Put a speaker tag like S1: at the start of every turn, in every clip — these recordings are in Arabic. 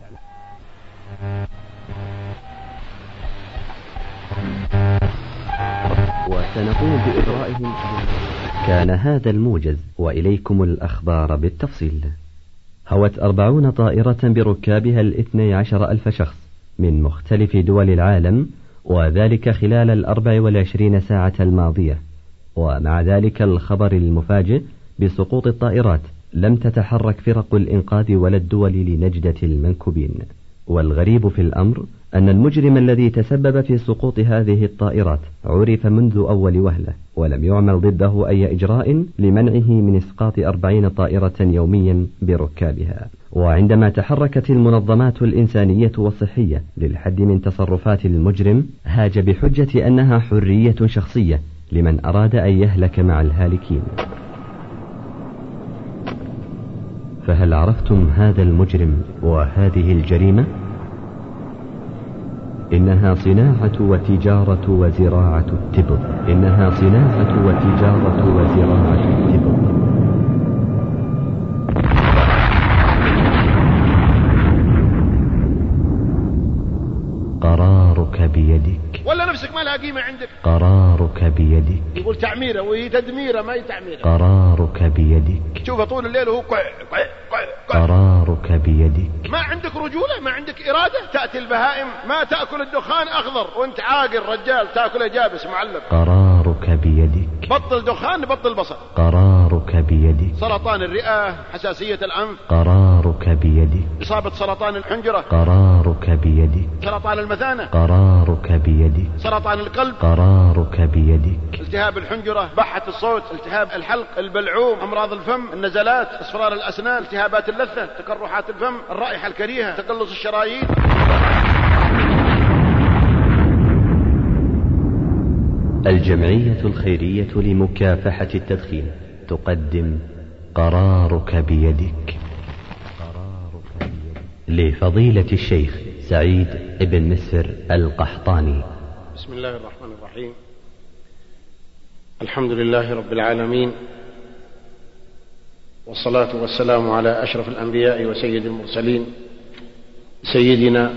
S1: وسنقوم بإجرائهم. كان هذا الموجز، وإليكم الأخبار بالتفصيل. هوت 40 طائرة بركابها 12,000 شخص من مختلف دول العالم، وذلك خلال 24 ساعة الماضية. ومع ذلك الخبر المفاجئ بسقوط الطائرات، لم تتحرك فرق الإنقاذ ولا الدول لنجدة المنكوبين. والغريب في الأمر أن المجرم الذي تسبب في سقوط هذه الطائرات عرف منذ أول وهلة، ولم يعمل ضده أي إجراء لمنعه من إسقاط 40 طائرة يوميا بركابها. وعندما تحركت المنظمات الإنسانية والصحية للحد من تصرفات المجرم، هاج بحجة أنها حرية شخصية لمن أراد أن يهلك مع الهالكين. فهل عرفتم هذا المجرم وهذه الجريمة؟ إنها صناعة وتجارة وزراعة التبغ. إنها صناعة وتجارة وزراعة التبغ. قرارك بيدك.
S2: ولا نفسك ما لها قيمة عندك؟
S1: قرارك بيدك.
S2: يقول تعميرة وهي تدميرة ما هي تعميرة.
S1: قرارك بيدك.
S2: شوفه طول الليل وهو
S1: قرارك بيدك.
S2: ما عندك رجولة، ما عندك إرادة. تأتي البهائم ما تأكل الدخان أخضر وانت عاقل رجال تأكله جابس معلق.
S1: قرارك بيدك.
S2: بطل دخان بطل بصر.
S1: قرارك بيدك.
S2: سرطان الرئة، حساسية الأنف.
S1: قرارك بيدك.
S2: إصابة سرطان الحنجرة.
S1: قرارك بيدك.
S2: سرطان المثانة.
S1: قرارك بيدك.
S2: سرطان القلب.
S1: قرارك بيدك.
S2: التهاب الحنجرة، بحة الصوت، التهاب الحلق، البلعوم، أمراض الفم، النزلات، اصفرار الأسنان، التهابات اللثة، تقرحات الفم، الرائحة الكريهة، تقلص الشرايين.
S1: الجمعية الخيرية لمكافحة التدخين تقدم قرارك بيدك. لفضيلة الشيخ سعيد بن مسفر القحطاني.
S2: بسم الله الرحمن الرحيم. الحمد لله رب العالمين، والصلاة والسلام على أشرف الأنبياء وسيد المرسلين، سيدنا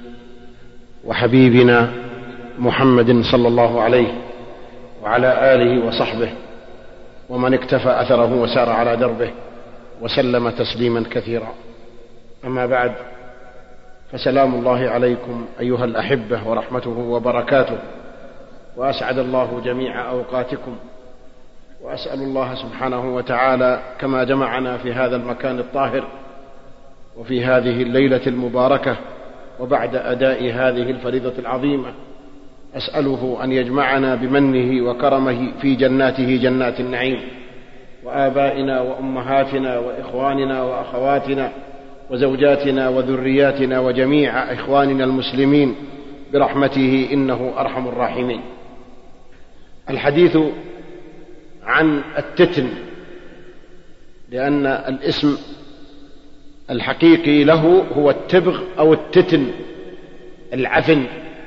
S2: وحبيبنا محمد صلى الله عليه وعلى آله وصحبه ومن اكتفى أثره وسار على دربه وسلم تسليما كثيرا. أما بعد، فسلام الله عليكم أيها الأحبة ورحمته وبركاته، وأسعد الله جميع أوقاتكم، وأسأل الله سبحانه وتعالى كما جمعنا في هذا المكان الطاهر وفي هذه الليلة المباركة وبعد أداء هذه الفريضة العظيمة، أسأله أن يجمعنا بمنه وكرمه في جناته جنات النعيم، وآبائنا وأمهاتنا وإخواننا وأخواتنا وزوجاتنا وذرياتنا وجميع إخواننا المسلمين برحمته إنه أرحم الراحمين. الحديث عن التتن، لأن الاسم الحقيقي له هو التبغ أو التتن العفن،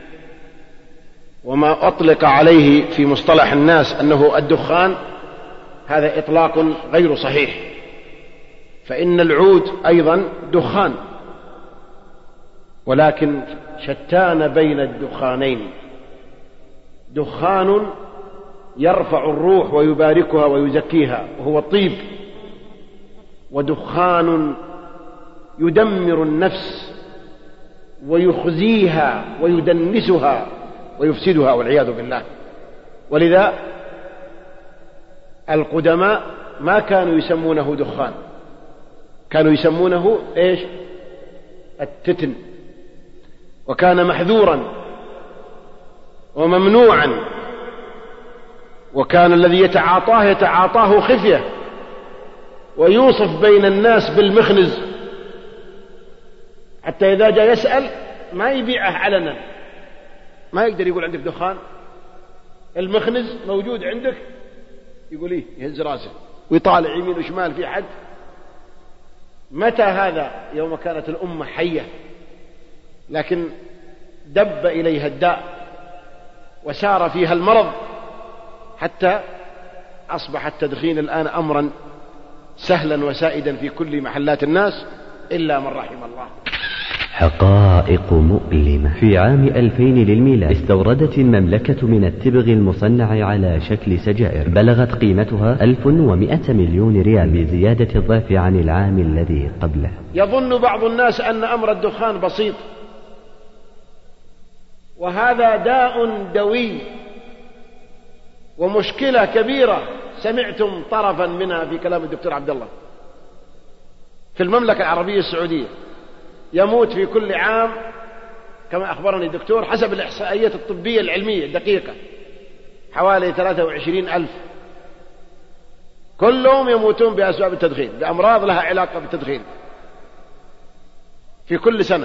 S2: وما أطلق عليه في مصطلح الناس أنه الدخان هذا إطلاق غير صحيح، فإن العود أيضا دخان، ولكن شتان بين الدخانين. دخان يرفع الروح ويباركها ويزكيها وهو الطيب، ودخان يدمر النفس ويخزيها ويدنسها ويفسدها والعياذ بالله. ولذا القدماء ما كانوا يسمونه دخان، كانوا يسمونه إيش؟ التتن، وكان محذورا وممنوعا، وكان الذي يتعاطاه خفية، ويوصف بين الناس بالمخنز، حتى إذا جاء يسأل ما يبيعه علنا، ما يقدر يقول عندك دخان. المخنز موجود عندك، يقول إيه، يهز راسه ويطالع يمين وشمال في حد. متى هذا؟ يوم كانت الأمة حية، لكن دب إليها الداء وسار فيها المرض، حتى أصبح التدخين الآن أمرا سهلا وسائدا في كل محلات الناس إلا من رحم الله.
S1: حقائق مؤلمة. في عام 2000 للميلاد استوردت المملكة من التبغ المصنع على شكل سجائر بلغت قيمتها 1100 مليون ريال بزيادة الضعف عن العام الذي قبله.
S2: يظن بعض الناس أن أمر الدخان بسيط، وهذا داء دوي ومشكلة كبيرة سمعتم طرفا منها في كلام الدكتور عبد الله. في المملكة العربية السعودية يموت في كل عام كما أخبرني الدكتور حسب الإحصائيات الطبية العلمية الدقيقة حوالي 23,000، كلهم يموتون بأسباب التدخين، بأمراض لها علاقة بالتدخين. في كل سنة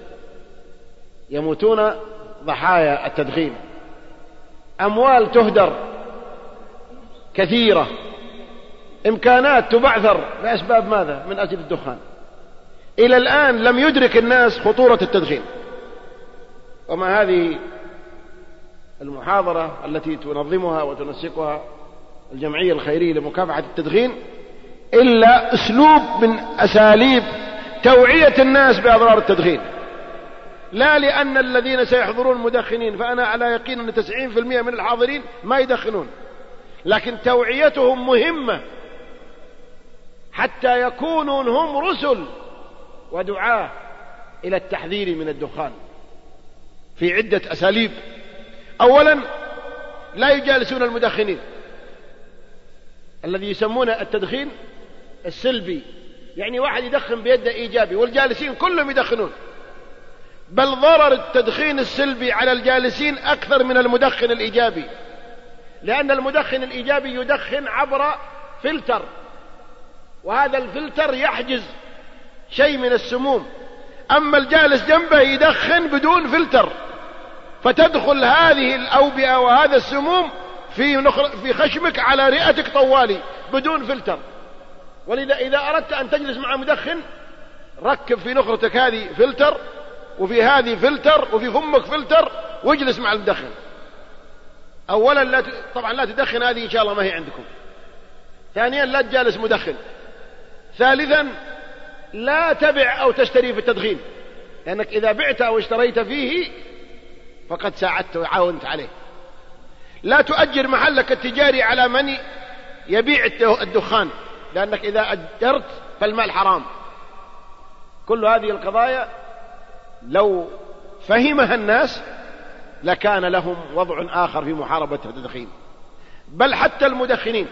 S2: يموتون ضحايا التدخين، أموال تهدر كثيرة، إمكانات تبعثر بأسباب ماذا؟ من أجل الدخان. إلى الآن لم يدرك الناس خطورة التدخين. وما هذه المحاضرة التي تنظمها وتنسقها الجمعية الخيرية لمكافحة التدخين إلا أسلوب من أساليب توعية الناس بأضرار التدخين، لا لأن الذين سيحضرون مدخنين، فأنا على يقين أن 90% من الحاضرين ما يدخنون، لكن توعيتهم مهمة حتى يكونوا هم رسل ودعاة إلى التحذير من الدخان في عدة أساليب. أولا لا يجالسون المدخنين الذي يسمون التدخين السلبي، يعني واحد يدخن بيده إيجابي والجالسين كلهم يدخنون، بل ضرر التدخين السلبي على الجالسين أكثر من المدخن الإيجابي، لأن المدخن الإيجابي يدخن عبر فلتر، وهذا الفلتر يحجز شيء من السموم، أما الجالس جنبه يدخن بدون فلتر، فتدخل هذه الأوبئة وهذا السموم في خشمك على رئتك طوالي بدون فلتر. ولذا إذا أردت أن تجلس مع مدخن ركب في نخرتك هذه فلتر، وفي هذه فلتر، وفي فمك فلتر، واجلس مع المدخن. أولا طبعا لا تدخن، هذه إن شاء الله ما هي عندكم. ثانيا لا تجالس مدخن. ثالثا لا تبع أو تشتري في التدخين، لأنك إذا بعت أو اشتريت فيه فقد ساعدت وعاونت عليه. لا تؤجر محلك التجاري على من يبيع الدخان، لأنك إذا أجرت فالمال حرام. كل هذه القضايا لو فهمها الناس لكان لهم وضع آخر في محاربة التدخين. بل حتى المدخنين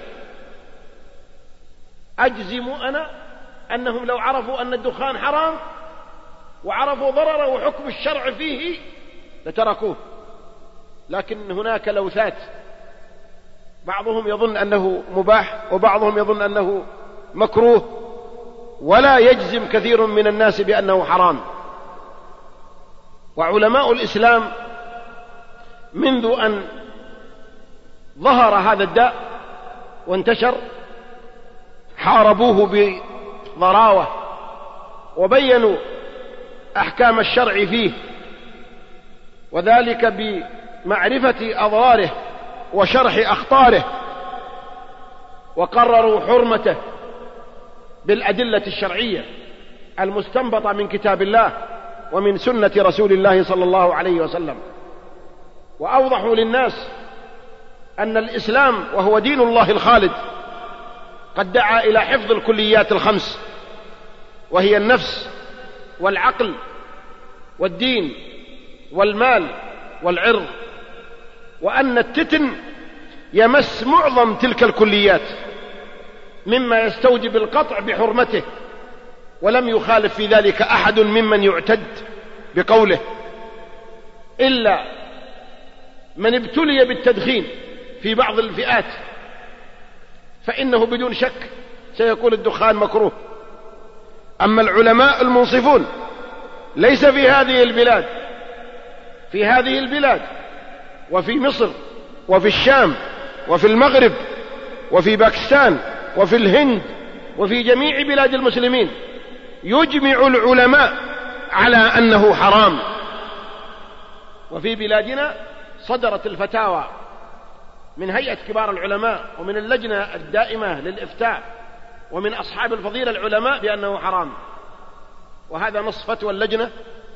S2: أجزم أنا أنهم لو عرفوا أن الدخان حرام وعرفوا ضرره وحكم الشرع فيه لتركوه، لكن هناك لوثات، بعضهم يظن أنه مباح وبعضهم يظن أنه مكروه، ولا يجزم كثير من الناس بأنه حرام. وعلماء الإسلام منذ أن ظهر هذا الداء وانتشر حاربوه بضراوة وبينوا أحكام الشرع فيه، وذلك بمعرفة أضراره وشرح أخطاره، وقرروا حرمته بالأدلة الشرعية المستنبطة من كتاب الله ومن سنة رسول الله صلى الله عليه وسلم. وأوضحوا للناس أن الإسلام وهو دين الله الخالد قد دعا إلى حفظ الكليات الخمس، وهي النفس والعقل والدين والمال والعرض، وأن التتن يمس معظم تلك الكليات مما يستوجب القطع بحرمته، ولم يخالف في ذلك أحد ممن يعتد بقوله، إلا من ابتلي بالتدخين في بعض الفئات فإنه بدون شك سيكون الدخان مكروه. أما العلماء المنصفون ليس في هذه البلاد، في هذه البلاد وفي مصر وفي الشام وفي المغرب وفي باكستان وفي الهند وفي جميع بلاد المسلمين يجمع العلماء على أنه حرام. وفي بلادنا صدرت الفتاوى من هيئة كبار العلماء ومن اللجنة الدائمة للإفتاء ومن أصحاب الفضيلة العلماء بأنه حرام، وهذا نص فتوى اللجنة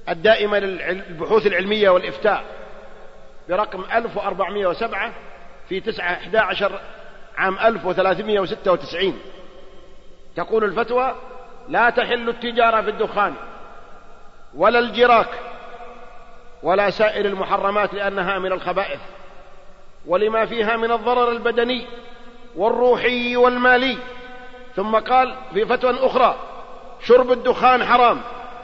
S2: الدائمة للبحوث العلمية والإفتاء برقم 1407 في 9/11 عام 1396. تقول الفتوى: لا تحل التجارة في الدخان ولا الجراك ولا سائر المحرمات لأنها من الخبائث ولما فيها من الضرر البدني والروحي والمالي. ثم قال في فتوى أخرى: شرب الدخان حرام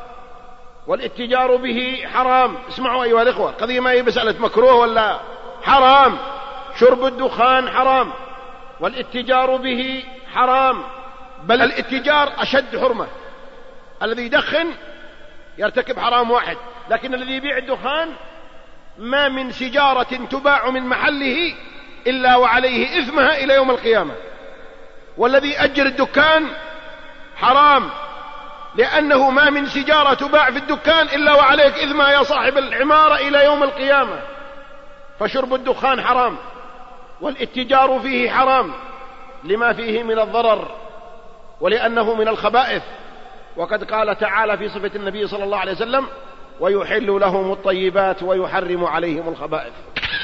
S2: والاتجار به حرام. اسمعوا أيها الإخوة، القضية ما هي مسألة مكروه ولا حرام. شرب الدخان حرام والاتجار به حرام، بل الاتجار أشد حرمة. الذي يدخن يرتكب حرام واحد، لكن الذي يبيع الدخان ما من سجارة تباع من محله إلا وعليه إثمها إلى يوم القيامة. والذي أجر الدكان حرام، لأنه ما من سجارة تباع في الدكان إلا وعليك إثمها يا صاحب العمارة إلى يوم القيامة. فشرب الدخان حرام والاتجار فيه حرام لما فيه من الضرر ولأنه من الخبائث. وقد قال تعالى في صفة النبي صلى الله عليه وسلم: ويحل لهم الطيبات ويحرم عليهم الخبائث.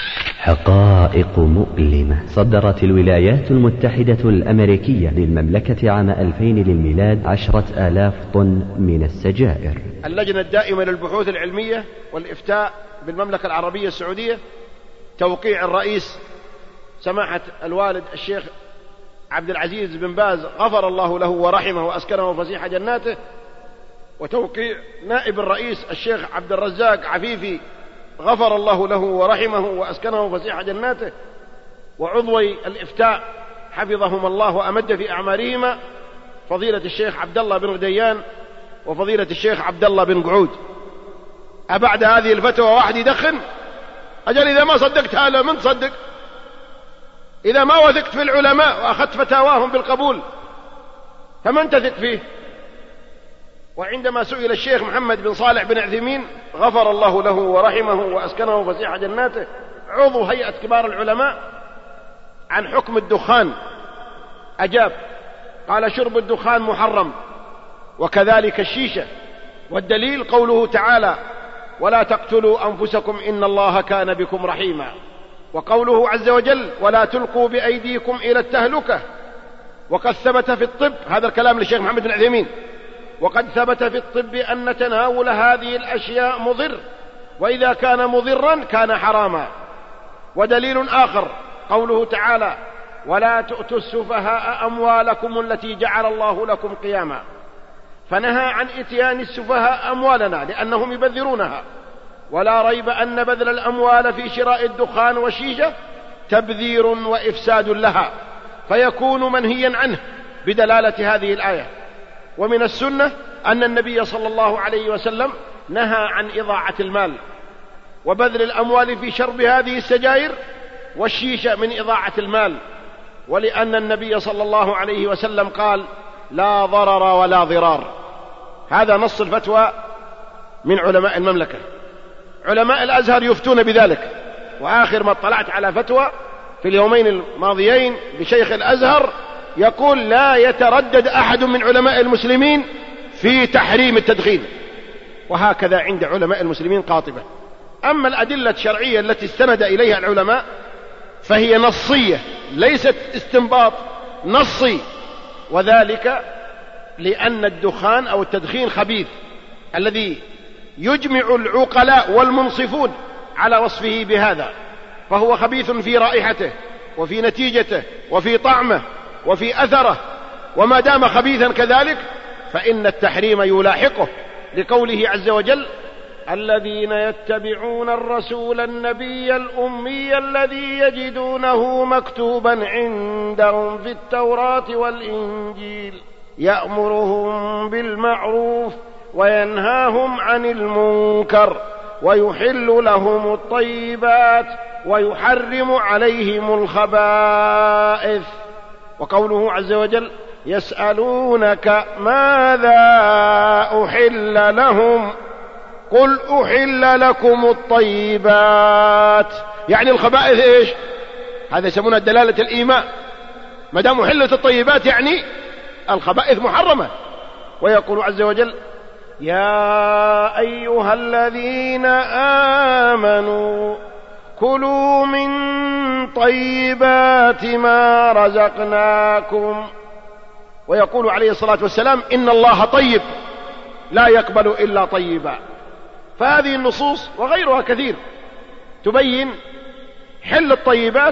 S1: حقائق مؤلمة. صدرت الولايات المتحدة الأمريكية للمملكة عام 2000 للميلاد 10,000 طن من السجائر.
S2: اللجنة الدائمة للبحوث العلمية والإفتاء بالمملكة العربية السعودية، توقيع الرئيس سماحة الوالد الشيخ عبد العزيز بن باز غفر الله له ورحمه وأسكنه فسيح جناته، وتوقيع نائب الرئيس الشيخ عبد الرزاق عفيفي غفر الله له ورحمه وأسكنه فسيح جناته، وعضوي الإفتاء حفظهم الله وأمد في أعمارهما فضيلة الشيخ عبد الله بن غديان وفضيلة الشيخ عبد الله بن قعود. أبعد هذه الفتوى واحد يدخن؟ أجل إذا ما صدقتها لا من تصدق؟ إذا ما وثقت في العلماء وأخذت فتاواهم بالقبول فمن تثق فيه؟ وعندما سئل الشيخ محمد بن صالح بن عثيمين غفر الله له ورحمه وأسكنه فسيح جناته عضو هيئة كبار العلماء عن حكم الدخان، أجاب قال: شرب الدخان محرم وكذلك الشيشة، والدليل قوله تعالى: ولا تقتلوا أنفسكم إن الله كان بكم رحيما، وقوله عز وجل: ولا تلقوا بأيديكم إلى التهلكة. وقد ثبت في الطب، هذا الكلام للشيخ محمد بن عثيمين، وقد ثبت في الطب أن تناول هذه الأشياء مضر، وإذا كان مضرا كان حراما. ودليل آخر قوله تعالى: ولا تؤتوا السفهاء أموالكم التي جعل الله لكم قياما، فنهى عن إتيان السفهاء أموالنا لأنهم يبذرونها. ولا ريب أن بذل الأموال في شراء الدخان والشيشة تبذير وإفساد لها، فيكون منهيا عنه بدلالة هذه الآية. ومن السنة أن النبي صلى الله عليه وسلم نهى عن إضاعة المال وبذل الأموال في شرب هذه السجائر والشيشة من إضاعة المال، ولأن النبي صلى الله عليه وسلم قال: لا ضرر ولا ضرار. هذا نص الفتوى من علماء المملكة. علماء الأزهر يفتون بذلك، وآخر ما اطلعت على فتوى في اليومين الماضيين بشيخ الأزهر يقول: لا يتردد أحد من علماء المسلمين في تحريم التدخين. وهكذا عند علماء المسلمين قاطبة. أما الأدلة الشرعية التي استند إليها العلماء فهي نصية ليست استنباط، نصي، وذلك لأن الدخان أو التدخين خبيث الذي يجمع العقلاء والمنصفون على وصفه بهذا، فهو خبيث في رائحته وفي نتيجته وفي طعمه وفي أثره، وما دام خبيثا كذلك فإن التحريم يلاحقه، لقوله عز وجل: الذين يتبعون الرسول النبي الأمي الذي يجدونه مكتوبا عندهم في التوراة والإنجيل يأمرهم بالمعروف وينهاهم عن المنكر ويحل لهم الطيبات ويحرم عليهم الخبائث. وقوله عز وجل: يسألونك ماذا أحل لهم قل أحل لكم الطيبات، يعني الخبائث إيش؟ هذا يسمونها دلالة الإيماء، ما دام أحلت الطيبات يعني الخبائث محرمة. ويقول عز وجل: يا أيها الذين آمنوا كلوا من طيبات ما رزقناكم. ويقول عليه الصلاة والسلام إن الله طيب لا يقبل إلا طيبا. فهذه النصوص وغيرها كثير تبين حل الطيبات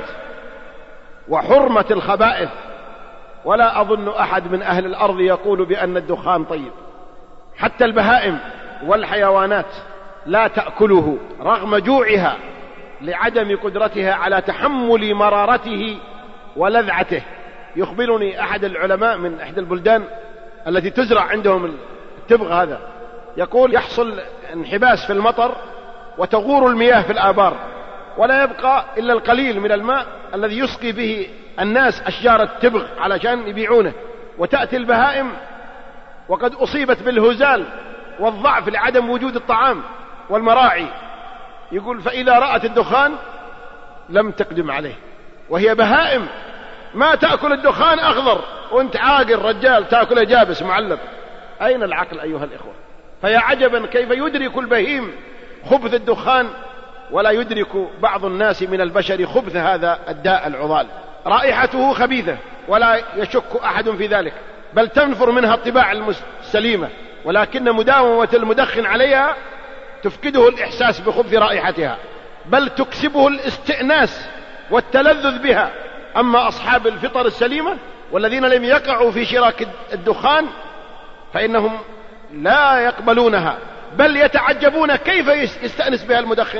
S2: وحرمة الخبائث. ولا أظن أحد من أهل الأرض يقول بأن الدخان طيب. حتى البهائم والحيوانات لا تأكله رغم جوعها لعدم قدرتها على تحمل مرارته ولذعته. يخبرني أحد العلماء من إحدى البلدان التي تزرع عندهم التبغ هذا، يقول يحصل انحباس في المطر وتغور المياه في الآبار ولا يبقى إلا القليل من الماء الذي يسقي به الناس أشجار التبغ علشان يبيعونه. وتأتي البهائم وقد أصيبت بالهزال والضعف لعدم وجود الطعام والمراعي. يقول فإذا رأت الدخان لم تقدم عليه، وهي بهائم ما تأكل الدخان أخضر وانت عاقل رجال تأكله جابس معلق. أين العقل أيها الإخوة؟ فيا عجبا كيف يدرك البهيم خبث الدخان ولا يدرك بعض الناس من البشر خبث هذا الداء العضال. رائحته خبيثة ولا يشك أحد في ذلك، بل تنفر منها الطباع السليمة، ولكن مداومة المدخن عليها تفقده الإحساس بخبث رائحتها، بل تكسبه الاستئناس والتلذذ بها. أما أصحاب الفطر السليمة والذين لم يقعوا في شراك الدخان فإنهم لا يقبلونها، بل يتعجبون كيف يستأنس بها المدخن.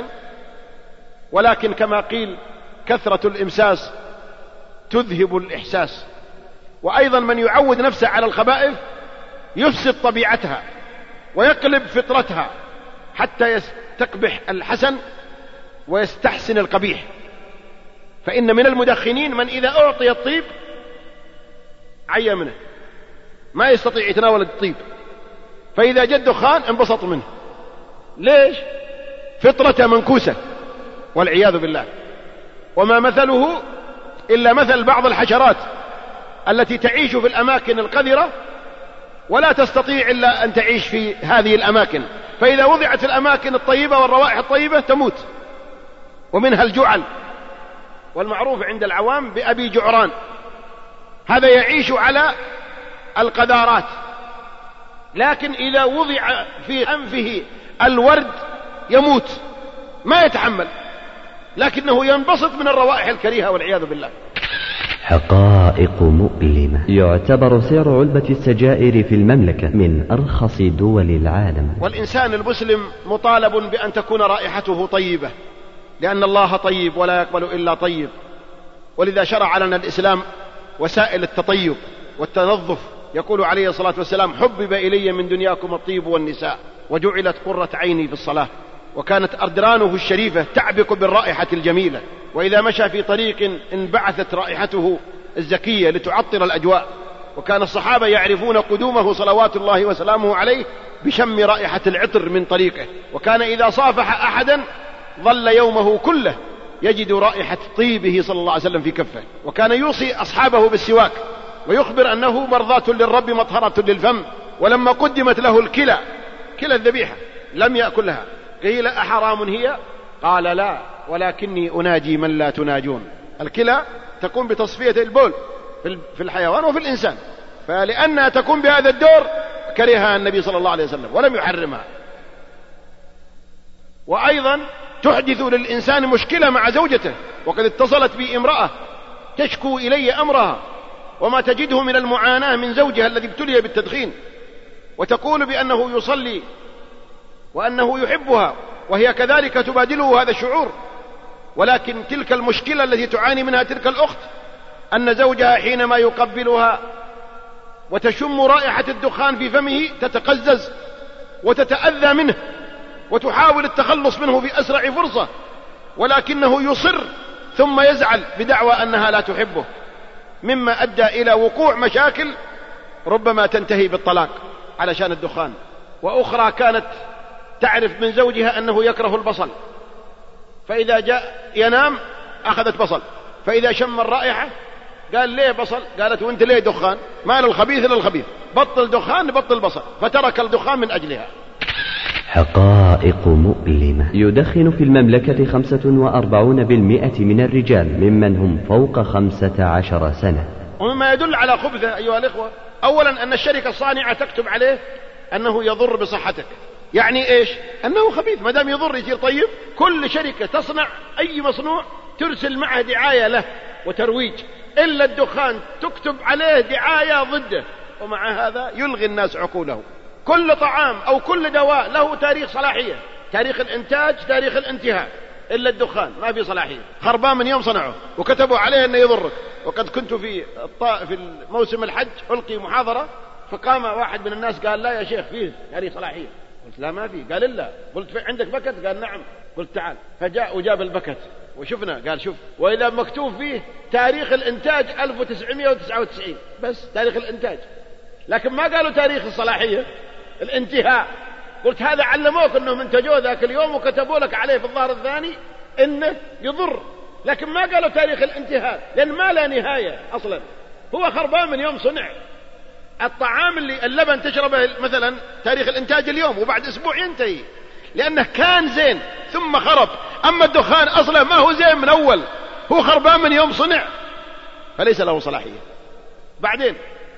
S2: ولكن كما قيل كثرة الإمساس تذهب الإحساس. وأيضا من يعود نفسه على الخبائث يفسد طبيعتها ويقلب فطرتها حتى يستقبح الحسن ويستحسن القبيح. فإن من المدخنين من إذا أعطي الطيب عيا منه ما يستطيع يتناول الطيب، فإذا جاء الدخان انبسط منه. ليش؟ فطرته منكوسة والعياذ بالله. وما مثله إلا مثل بعض الحشرات التي تعيش في الأماكن القذرة ولا تستطيع إلا أن تعيش في هذه الأماكن، فإذا وضعت في الأماكن الطيبة والروائح الطيبة تموت. ومنها الجعل، والمعروف عند العوام بأبي جعران، هذا يعيش على القذارات، لكن إذا وضع في أنفه الورد يموت ما يتحمل، لكنه ينبسط من الروائح الكريهة والعياذ بالله.
S1: حقائق مؤلمة. يعتبر سعر علبة السجائر في المملكة من أرخص دول العالم.
S2: والإنسان المسلم مطالب بأن تكون رائحته طيبة، لأن الله طيب ولا يقبل إلا طيب. ولذا شرع لنا الإسلام وسائل التطيب والتنظف. يقول عليه الصلاة والسلام حبب إلي من دنياكم الطيب والنساء وجعلت قرة عيني في الصلاة. وكانت أردرانه الشريفة تعبق بالرائحة الجميلة، وإذا مشى في طريق انبعثت رائحته الزكية لتعطر الأجواء. وكان الصحابة يعرفون قدومه صلوات الله وسلامه عليه بشم رائحة العطر من طريقه. وكان إذا صافح أحدا ظل يومه كله يجد رائحة طيبه صلى الله عليه وسلم في كفه. وكان يوصي أصحابه بالسواك ويخبر أنه مرضاة للرب مطهرة للفم. ولما قدمت له كلا الذبيحة لم يأكلها، قيل أحرام هي؟ قال لا، ولكني أناجي من لا تناجون. الكلى تقوم بتصفية البول في الحيوان وفي الإنسان، فلأنها تقوم بهذا الدور كرهها النبي صلى الله عليه وسلم ولم يحرمها. وأيضا تحدث للإنسان مشكلة مع زوجته. وقد اتصلت بي امرأة تشكو إلي أمرها وما تجده من المعاناة من زوجها الذي ابتلي بالتدخين، وتقول بأنه يصلي وأنه يحبها وهي كذلك تبادله هذا الشعور. ولكن تلك المشكلة التي تعاني منها تلك الأخت أن زوجها حينما يقبلها وتشم رائحة الدخان في فمه تتقزز وتتأذى منه وتحاول التخلص منه في أسرع فرصة، ولكنه يصر ثم يزعل بدعوى أنها لا تحبه، مما أدى إلى وقوع مشاكل ربما تنتهي بالطلاق علشان الدخان. وأخرى كانت تعرف من زوجها أنه يكره البصل، فإذا جاء ينام أخذت بصل، فإذا شم الرائحة قال ليه بصل؟ قالت وانت ليه دخان؟ ما للخبيث إلا الخبيث، بطل دخان بطل بصل، فترك الدخان من أجلها.
S1: حقائق مؤلمة. يدخن في المملكة 45% من الرجال ممن هم فوق 15 سنة.
S2: ومما يدل على خبثه أيها الإخوة، أولا أن الشركة الصانعة تكتب عليه أنه يضر بصحتك. يعني إيش؟ أنه خبيث. ما دام يضر يصير طيب. كل شركة تصنع أي مصنوع ترسل معه دعاية له وترويج، إلا الدخان تكتب عليه دعاية ضده، ومع هذا يلغي الناس عقولهم. كل طعام أو كل دواء له تاريخ صلاحية، تاريخ الإنتاج، تاريخ الانتهاء، إلا الدخان ما في صلاحية. خربان من يوم صنعه وكتبوا عليه أنه يضرك. وقد كنت في موسم الحج ألقي محاضرة، فقام واحد من الناس قال لا يا شيخ فيه تاريخ صلاحية. قلت لا ما فيه. قال إلا. قلت عندك بكت؟ قال نعم. قلت تعال. فجاء وجاب البكت وشفنا. قال شوف، وإذا مكتوب فيه تاريخ الإنتاج 1999 بس تاريخ الإنتاج، لكن ما قالوا تاريخ الصلاحية الانتهاء. قلت هذا علموك أنهم انتجوه ذاك اليوم وكتبوا لك عليه في الظهر الثاني إنه يضر، لكن ما قالوا تاريخ الانتهاء، لأن ما لا نهاية أصلا. هو خربان من يوم صنع. الطعام اللي اللبن تشربه مثلا تاريخ الانتاج اليوم وبعد أسبوع ينتهي، لأنه كان زين ثم خرب. أما الدخان أصلا ما هو زين من أول، هو خربان من يوم صنع، فليس له صلاحية. بعدين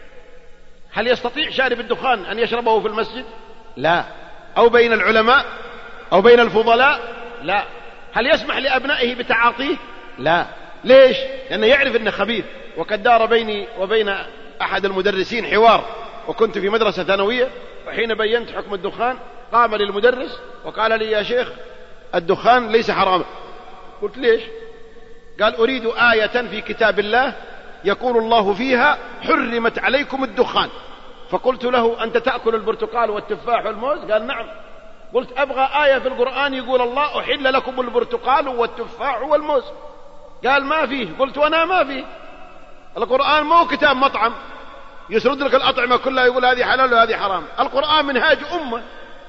S2: هل يستطيع شارب الدخان أن يشربه في المسجد؟ لا. أو بين العلماء أو بين الفضلاء؟ لا. هل يسمح لأبنائه بتعاطيه؟ لا. ليش؟ لأنه يعرف أنه خبيث. وقد دار بيني وبين أحد المدرسين حوار، وكنت في مدرسة ثانوية، وحين بينت حكم الدخان قام للمدرس وقال لي يا شيخ الدخان ليس حراما. قلت ليش؟ قال أريد آية في كتاب الله يقول الله فيها حرمت عليكم الدخان. فقلت له أنت تأكل البرتقال والتفاح والموز؟ قال نعم. قلت أبغى آية في القرآن يقول الله أحل لكم البرتقال والتفاح والموز. قال ما فيه. قلت وأنا ما فيه. القرآن مو كتاب مطعم يسرد لك الأطعمة كلها يقول هذه حلال وهذه حرام. القرآن منهاج أمة،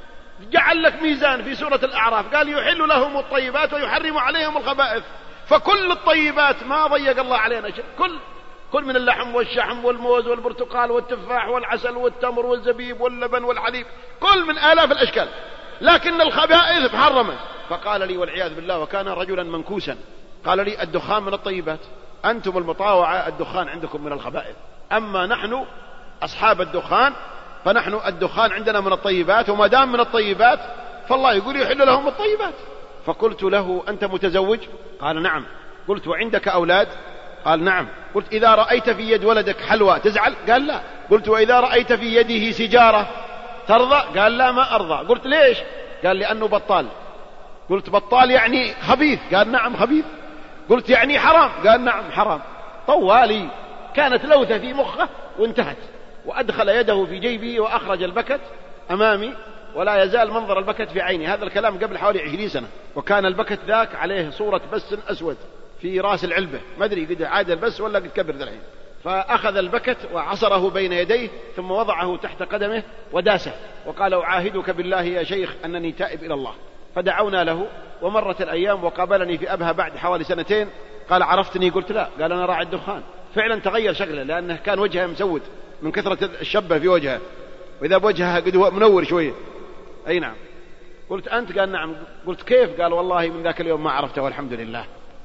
S2: جعل لك ميزان في سورة الأعراف قال يحل لهم الطيبات ويحرم عليهم الخبائث. فكل الطيبات ما ضيق الله علينا شيء. كل من اللحم والشحم والموز والبرتقال والتفاح والعسل والتمر والزبيب واللبن والحليب، كل من آلاف الأشكال، لكن الخبائث محرمة. فقال لي والعياذ بالله، وكان رجلا منكوسا، قال لي الدخان من الطيبات، أنتم المطاوعة الدخان عندكم من الخبائث، أما نحن أصحاب الدخان فنحن الدخان عندنا من الطيبات، وما دام من الطيبات فالله يقول يحل لهم الطيبات. فقلت له أنت متزوج؟ قال نعم. قلت وعندك أولاد؟ قال نعم. قلت إذا رأيت في يد ولدك حلوى تزعل؟ قال لا. قلت وإذا رأيت في يده سيجارة ترضى؟ قال لا ما أرضى. قلت ليش؟ قال لأنه بطال. قلت بطال يعني خبيث؟ قال نعم خبيث. قلت يعني حرام؟ قال نعم حرام. طوالي. كانت لوثة في مخه وانتهت. وأدخل يده في جيبه وأخرج البكت أمامي، ولا يزال منظر البكت في عيني. هذا الكلام قبل حوالي 20 سنة. وكان البكت ذاك عليه صورة بس أسود في راس العلبة، ما أدري قد عاد البس ولا قد كبر ذا الحين. فأخذ البكت وعصره بين يديه ثم وضعه تحت قدمه وداسه وقال أعاهدك بالله يا شيخ أنني تائب إلى الله. فدعونا له ومرت الأيام وقابلني في أبها بعد حوالي 2 سنين. قال عرفتني؟ قلت لا. قال أنا راعي الدخان. فعلا تغير شكله لأنه كان وجهه مسود من كثرة الشبه في وجهه، وإذا بوجهه قد هو منور شوية. أي نعم. قلت أنت؟ قال نعم. قلت كيف؟ قال والله من ذاك اليوم ما عرفته والحمد لله.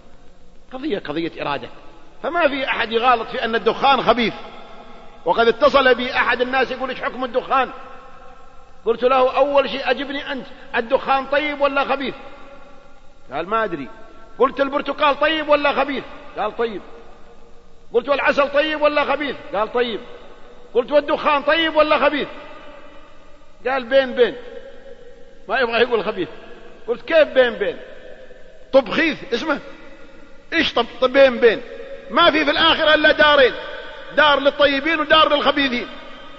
S2: قضية إرادة. فما في أحد يغالط في أن الدخان خبيث. وقد اتصل بي أحد الناس يقول إيش حكم الدخان؟ قلت له أول شيء أجبني أنت، الدخان طيب ولا خبيث؟ قال ما أدري. قلت البرتقال طيب ولا خبيث؟ قال طيب. قلت والعسل طيب ولا خبيث؟ قال طيب. قلت والدخان طيب ولا خبيث؟ قال بين ما يبغى يقول خبيث. قلت كيف بين؟ طبخيث اسمه ايش؟ طب بين ما في الآخرة إلا دارين، دار للطيبين ودار للخبيثين،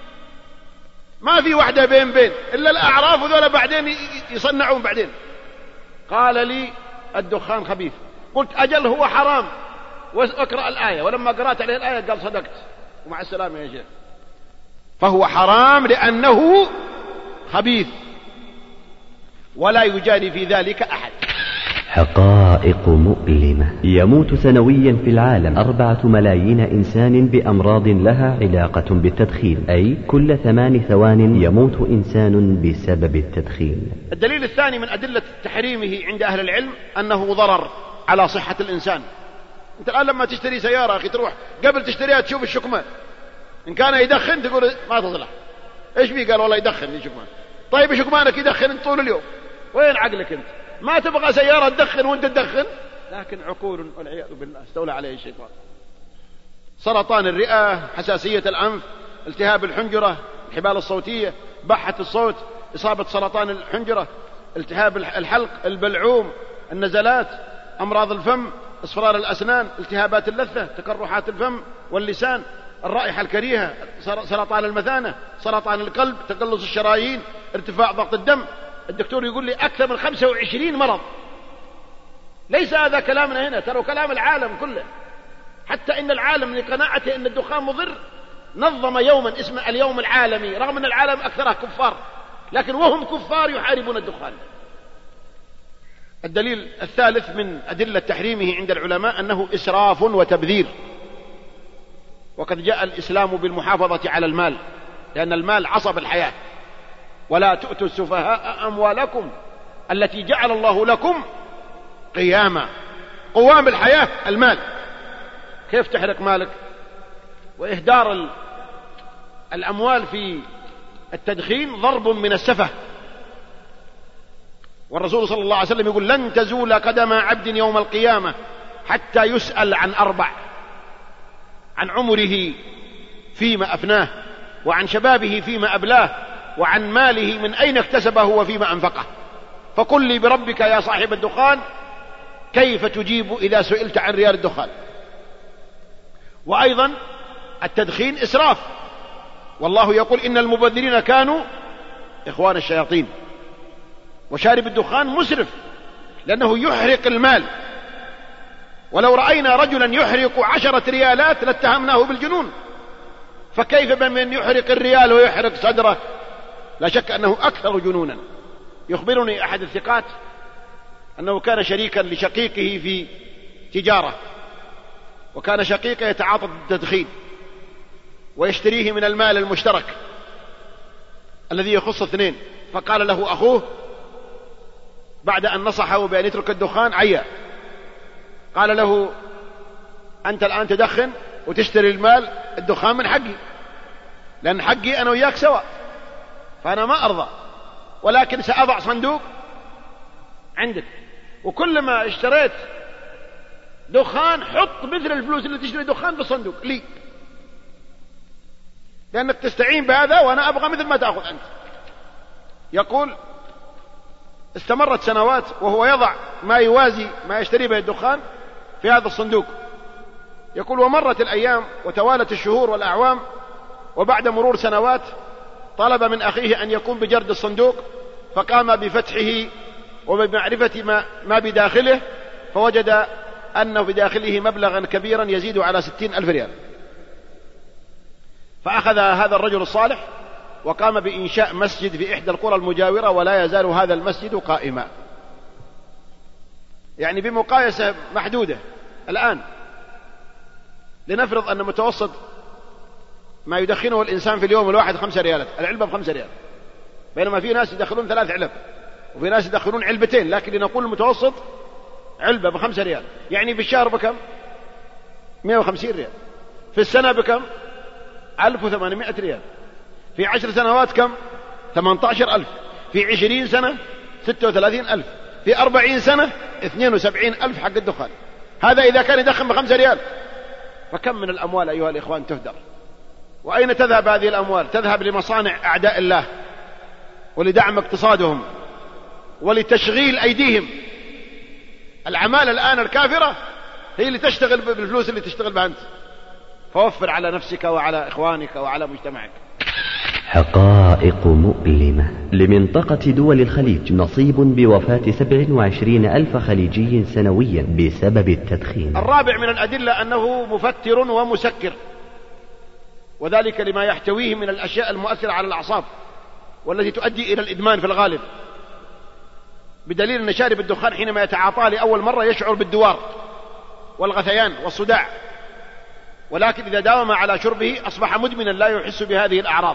S2: ما في واحدة بين إلا الأعراف وذولا بعدين يصنعون بعدين. قال لي الدخان خبيث. قلت أجل هو حرام واقرأ الآية. ولما قرأت عليه الآية قال صدقت ومع السلامة يا شيخ. فهو حرام لأنه خبيث ولا يجاري في ذلك أحد.
S1: حقائق مؤلمة. يموت سنويا في العالم 4 ملايين إنسان بأمراض لها علاقة بالتدخين، أي كل 8 ثوان يموت إنسان بسبب التدخين.
S2: الدليل الثاني من أدلة تحريمه عند أهل العلم أنه ضرر على صحة الإنسان. أنت الآن لما تشتري سيارة أخي تروح قبل تشتريها تشوف الشكمان، إن كان يدخن تقول ما تصلح، إيش بيه؟ قال والله يدخن الشكمان. طيب شكمانك يدخن طول اليوم، وين عقلك أنت؟ ما تبغى سيارة تدخن وانت تدخن، لكن عقول والعياذ بالله استولى عليه الشيطان. سرطان الرئة، حساسية الأنف، التهاب الحنجرة، الحبال الصوتية، بحة الصوت، إصابة سرطان الحنجرة، التهاب الحلق، البلعوم، النزلات، أمراض الفم، اصفرار الأسنان، التهابات اللثة، تقرحات الفم واللسان، الرائحة الكريهة، سرطان المثانة، سرطان القلب، تقلص الشرايين، ارتفاع ضغط الدم. الدكتور يقول لي أكثر من 25 مرض. ليس هذا كلامنا هنا، ترى كلام العالم كله. حتى إن العالم لقناعته أن الدخان مضر نظم يوما اسمه اليوم العالمي، رغم أن العالم أكثرها كفار، لكن وهم كفار يحاربون الدخان. الدليل الثالث من أدلة تحريمه عند العلماء أنه إسراف وتبذير. وقد جاء الإسلام بالمحافظة على المال، لأن المال عصب الحياة. ولا تؤتوا السفهاء أموالكم التي جعل الله لكم قياما. قوام الحياة المال. كيف تحرق مالك؟ وإهدار الأموال في التدخين ضرب من السفه. والرسول صلى الله عليه وسلم يقول لن تزول قدم عبد يوم القيامة حتى يسأل عن 4: عن عمره فيما أفناه، وعن شبابه فيما أبلاه، وعن ماله من أين اكتسبه وفيما أنفقه. فقل لي بربك يا صاحب الدخان كيف تجيب إذا سئلت عن ريال الدخان؟ وأيضا التدخين إسراف، والله يقول إن المبذرين كانوا إخوان الشياطين. وشارب الدخان مسرف لأنه يحرق المال. ولو رأينا رجلا يحرق 10 ريالات لاتهمناه بالجنون، فكيف بمن يحرق الريال ويحرق صدره؟ لا شك أنه أكثر جنونا. يخبرني أحد الثقات أنه كان شريكا لشقيقه في تجارة، وكان شقيقه يتعاطى التدخين ويشتريه من المال المشترك الذي يخص 2. فقال له أخوه بعد أن نصحه بأن يترك الدخان عيا، قال له أنت الآن تدخن وتشتري المال الدخان من حقي، لأن حقي أنا وياك سوا، فأنا ما أرضى، ولكن سأضع صندوق عندك، وكل ما اشتريت دخان حط مثل الفلوس اللي تشتري دخان بالصندوق لي، لأنك تستعين بهذا وأنا أبغى مثل ما تأخذ أنت. يقول استمرت سنوات وهو يضع ما يوازي ما يشتري به الدخان في هذا الصندوق. يقول ومرت الأيام وتوالت الشهور والأعوام، وبعد مرور سنوات طلب من أخيه أن يقوم بجرد الصندوق، فقام بفتحه وبمعرفة ما بداخله، فوجد أنه بداخله مبلغا كبيرا يزيد على 60,000 ريال. فأخذ هذا الرجل الصالح وقام بإنشاء مسجد في إحدى القرى المجاورة، ولا يزال هذا المسجد قائما. يعني بمقايسة محدودة الآن، لنفرض أن متوسط ما يدخنه الإنسان في اليوم الواحد 5 ريالات، العلبة ب5 ريال، بينما في ناس يدخلون 3 علب، وفي ناس يدخلون علبتين، لكن لنقول المتوسط علبة ب5 ريال. يعني في الشهر بكم؟ 150 ريال. في السنة بكم؟ 1800 ريال. في 10 سنوات كم؟ 18,000. في 20 سنة 36,000. في 40 سنة 72,000 حق الدخان. هذا إذا كان يدخن ب5 ريال. فكم من الأموال أيها الإخوان تهدر؟ وأين تذهب هذه الأموال؟ تذهب لمصانع أعداء الله، ولدعم اقتصادهم، ولتشغيل أيديهم. العمالة الآن الكافرة هي اللي تشتغل بالفلوس اللي تشتغل بها أنت. فوفر على نفسك وعلى إخوانك وعلى مجتمعك.
S1: حقائق مؤلمة. لمنطقة دول الخليج نصيب بوفاة 27,000 خليجي سنويا بسبب التدخين.
S2: الرابع من الأدلة أنه مفتر ومسكر، وذلك لما يحتويه من الأشياء المؤثرة على الأعصاب والتي تؤدي إلى الإدمان في الغالب. بدليل أن شارب الدخان حينما يتعاطاه لأول مرة يشعر بالدوار والغثيان والصداع، ولكن إذا داوم على شربه أصبح مدمنا لا يحس بهذه الأعراض.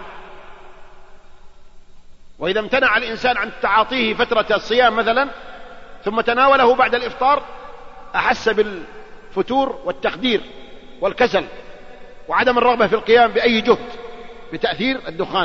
S2: وإذا امتنع الإنسان عن تعاطيه فترة الصيام مثلا ثم تناوله بعد الإفطار أحس بالفتور والتخدير والكسل وعدم الرغبة في القيام بأي جهد بتأثير الدخان.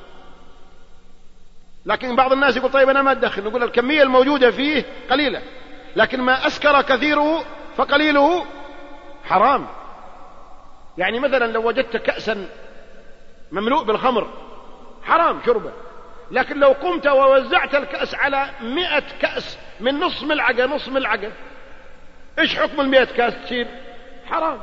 S2: لكن بعض الناس يقول طيب أنا ما أدخن، نقول الكمية الموجودة فيه قليلة، لكن ما أسكر كثيره فقليله حرام. يعني مثلا لو وجدت كأسا مملوء بالخمر حرام شربه، لكن لو قمت ووزعت الكأس على 100 كأس من نص ملعقة إيش حكم 100 كأس تصير؟ حرام.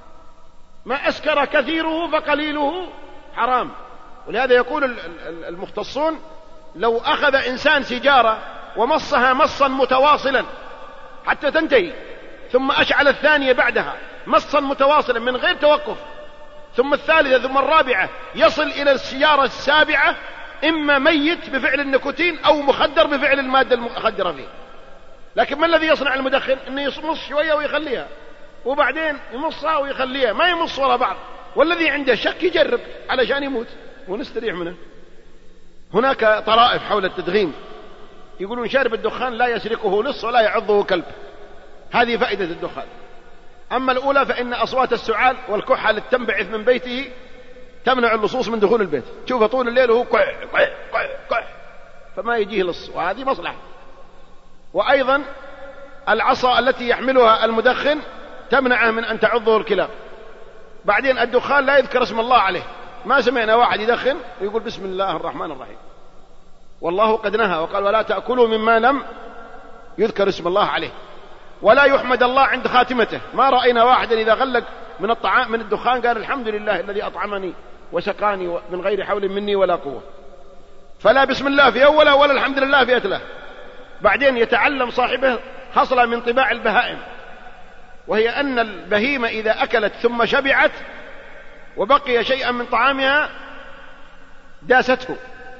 S2: ما أسكر كثيره فقليله حرام. ولهذا يقول المختصون لو أخذ إنسان سيجارة ومصها مصا متواصلا حتى تنتهي ثم أشعل الثانية بعدها مصا متواصلا من غير توقف، ثم الثالثة ثم الرابعة، يصل إلى السيارة السابعة إما ميت بفعل النيكوتين أو مخدر بفعل المادة المخدرة فيه. لكن ما الذي يصنع المدخن؟ إنه يمص شوية ويخليها وبعدين يمصها ويخليها، ما يمص وراء بعض، والذي عنده شك يجرب علشان يموت ونستريح منه. هناك طرائف حول التدخين، يقولون شارب الدخان لا يسرقه لص ولا يعضه كلب. هذه فائدة الدخان. أما الأولى فإن أصوات السعال والكحة التي تنبعث من بيته تمنع اللصوص من دخول البيت. تشوفه طول الليل وهو كح كح كح كح فما يجيه لص، وهذه مصلحة. وأيضا العصا التي يحملها المدخن تمنعه من أن تعضه الكلاب. بعدين الدخان لا يذكر اسم الله عليه، ما سمعنا واحد يدخن ويقول بسم الله الرحمن الرحيم، والله قد نهى وقال ولا تأكلوا مما لم يذكر اسم الله عليه. ولا يحمد الله عند خاتمته، ما رأينا واحدا إذا غلق من الطعام من الدخان قال الحمد لله الذي أطعمني وسقاني من غير حول مني ولا قوة. فلا بسم الله في أوله ولا الحمد لله في أتله. بعدين يتعلم صاحبه خصلة من طباع البهائم، وهي أن البهيمة إذا أكلت ثم شبعت وبقي شيئا من طعامها داسته.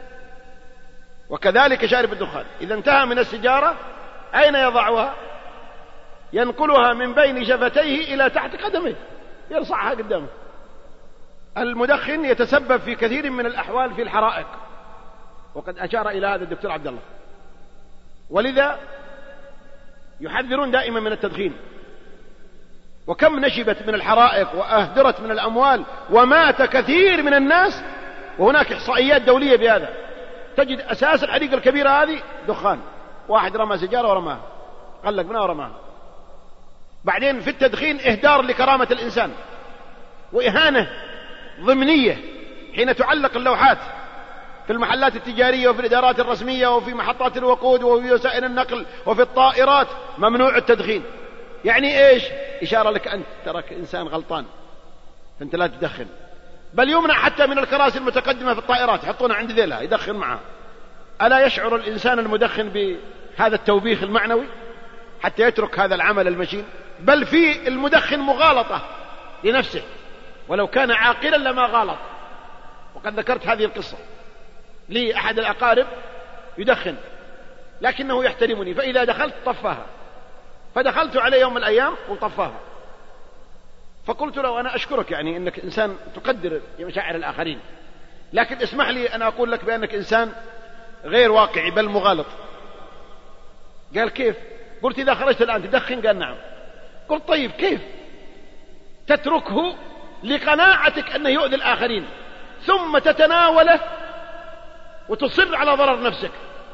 S2: وكذلك شارب الدخان إذا انتهى من السجارة أين يضعها؟ ينقلها من بين شفتيه إلى تحت قدمه، يرصعها قدامه. المدخن يتسبب في كثير من الأحوال في الحرائق، وقد أشار إلى هذا الدكتور عبد الله. ولذا يحذرون دائما من التدخين. وكم نشبت من الحرائق وأهدرت من الأموال ومات كثير من الناس، وهناك إحصائيات دولية بهذا. تجد أساس الحريقة الكبيرة هذه دخان، واحد رمى سيجارة ورماها، قلق منها ورماها. بعدين في التدخين إهدار لكرامة الإنسان وإهانة ضمنية، حين تعلق اللوحات في المحلات التجارية وفي الإدارات الرسمية وفي محطات الوقود وفي وسائل النقل وفي الطائرات ممنوع التدخين. يعني إيش؟ إشارة لك أنت ترك إنسان غلطان فأنت لا تدخن. بل يمنع حتى من الكراسي المتقدمة في الطائرات، يحطونها عند ذيلها يدخن معها. ألا يشعر الإنسان المدخن بهذا التوبيخ المعنوي حتى يترك هذا العمل المشين؟ بل في المدخن مغالطة لنفسه، ولو كان عاقلا لما غالط. وقد ذكرت هذه القصة لي أحد الأقارب يدخن لكنه يحترمني، فإذا دخلت طفاها، فدخلت عليه يوم من الأيام وطفاها، فقلت له أنا أشكرك يعني أنك إنسان تقدر مشاعر الآخرين، لكن اسمح لي أن أقول لك بأنك إنسان غير واقعي بل مغالط. قال كيف؟ قلت إذا خرجت الآن تدخن؟ قال نعم. قلت طيب كيف تتركه لقناعتك أنه يؤذي الآخرين ثم تتناوله وتصر على ضرر نفسك؟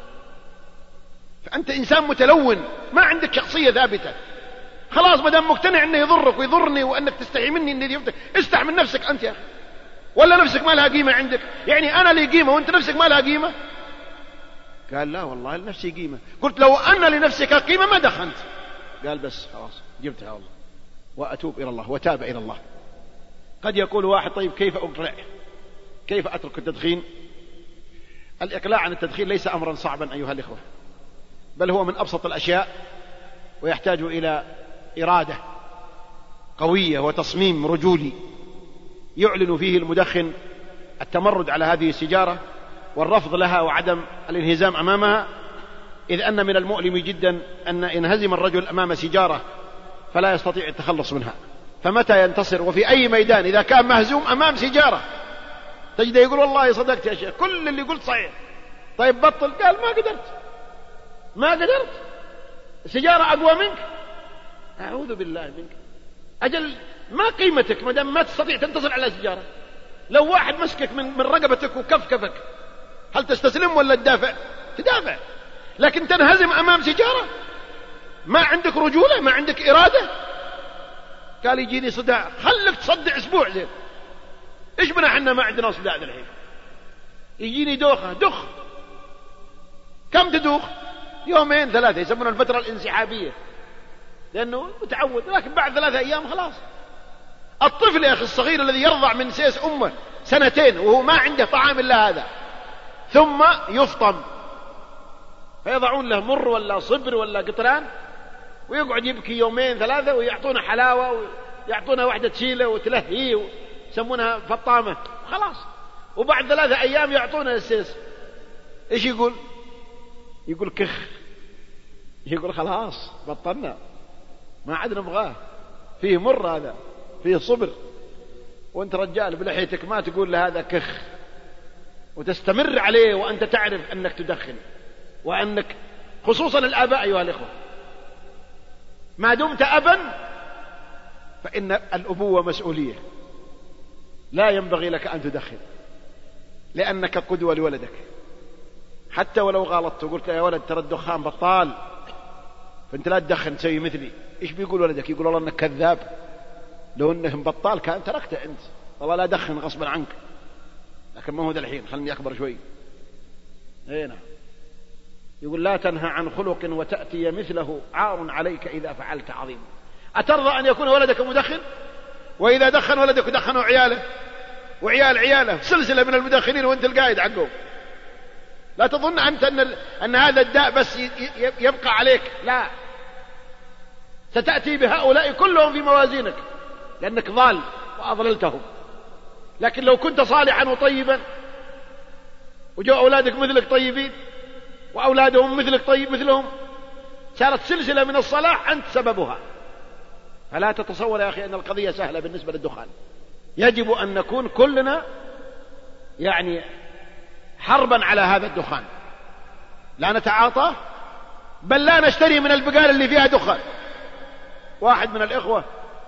S2: فأنت إنسان متلون، ما عندك شخصية ثابتة. خلاص ما دام مقتنع أنه يضرك ويضرني وأنك تستحي مني أني يفتك، استح من نفسك أنت يا أخي، ولا نفسك ما لها قيمة عندك؟ يعني أنا لي قيمة وأنت نفسك ما لها قيمة؟ قال لا والله لنفسي قيمة. قلت لو أن لنفسك قيمة ما دخنت. قال بس خلاص جبتها والله وأتوب إلى الله، وتاب إلى الله. قد يقول واحد طيب كيف أقلع؟ كيف أترك التدخين؟ الإقلاع عن التدخين ليس أمرا صعبا أيها الإخوة، بل هو من أبسط الأشياء، ويحتاج إلى إرادة قوية وتصميم رجولي يعلن فيه المدخن التمرد على هذه السيجارة والرفض لها وعدم الانهزام أمامها إذ أن من المؤلم جدا أن ينهزم الرجل أمام سجارة فلا يستطيع التخلص منها، فمتى ينتصر؟ وفي أي ميدان إذا كان مهزوم أمام سجارة تجده يقول والله صدقت يا شيخ، كل اللي قلت صحيح. طيب بطل، قال ما قدرت، سجارة أقوى منك، أعوذ بالله منك. أجل ما قيمتك ما دام ما تستطيع تنتصر على سجارة؟ لو واحد مسكك من رقبتك وكفكفك هل تستسلم ولا تدافع؟ تدافع. لكن تنهزم أمام سجارة؟ ما عندك رجولة، ما عندك إرادة. قال يجيني صداع، خلك تصدع أسبوع زين. إيش بنا حنا ما عندنا صداع ذا الحين؟ يجيني دوخة، دخ. كم تدوخ؟ يومين ثلاثة، يسمونها الفترة الانسحابية، لأنه متعود. لكن بعد 3 أيام خلاص. الطفل يا أخي الصغير الذي يرضع من سيس أمه 2 وهو ما عنده طعام إلا هذا، ثم يفطم فيضعون له مر ولا صبر ولا قطران ويقعد يبكي 2 3 ويعطونه حلاوة ويعطونه واحدة تشيله وتلهيه يسمونها فطامة خلاص. وبعد 3 أيام يعطونه السيس. إيش يقول؟ يقول كخ، يقول خلاص بطلنا ما عاد نبغاه، فيه مر هذا، فيه صبر. وانت رجال بلحيتك ما تقول لهذا كخ وتستمر عليه وأنت تعرف أنك تدخن، وأنك خصوصا الآباء أيها الإخوة ما دمت أبا فإن الأبوة مسؤولية، لا ينبغي لك أن تدخن لأنك قدوة لولدك. حتى ولو غلطت وقلت يا ولد ترى الدخان بطال فأنت لا تدخن تسوي مثلي، إيش بيقول ولدك؟ يقول والله أنك كذاب، لو أنه بطال كان تركته أنت، والله لا دخن غصبا عنك، لكن ما هو ذا الحين، خلني أكبر شوي. نعم. يقول لا تنهى عن خلق وتأتي مثله عار عليك إذا فعلت عظيم. أترضى أن يكون ولدك مدخن؟ وإذا دخن ولدك دخنوا عياله وعيال عياله، سلسلة من المدخنين وانت القائد عقهم. لا تظن أنت أن هذا الداء بس يبقى عليك، لا، ستأتي بهؤلاء كلهم في موازينك لأنك ضال وأضللتهم. لكن لو كنت صالحا وطيبا وجاء أولادك مثلك طيبين وأولادهم مثلك طيب مثلهم، صارت سلسلة من الصلاح أنت سببها. فلا تتصور يا أخي أن القضية سهلة بالنسبة للدخان. يجب أن نكون كلنا يعني حربا على هذا الدخان، لا نتعاطاه بل لا نشتري من البقال اللي فيها دخان. واحد من الإخوة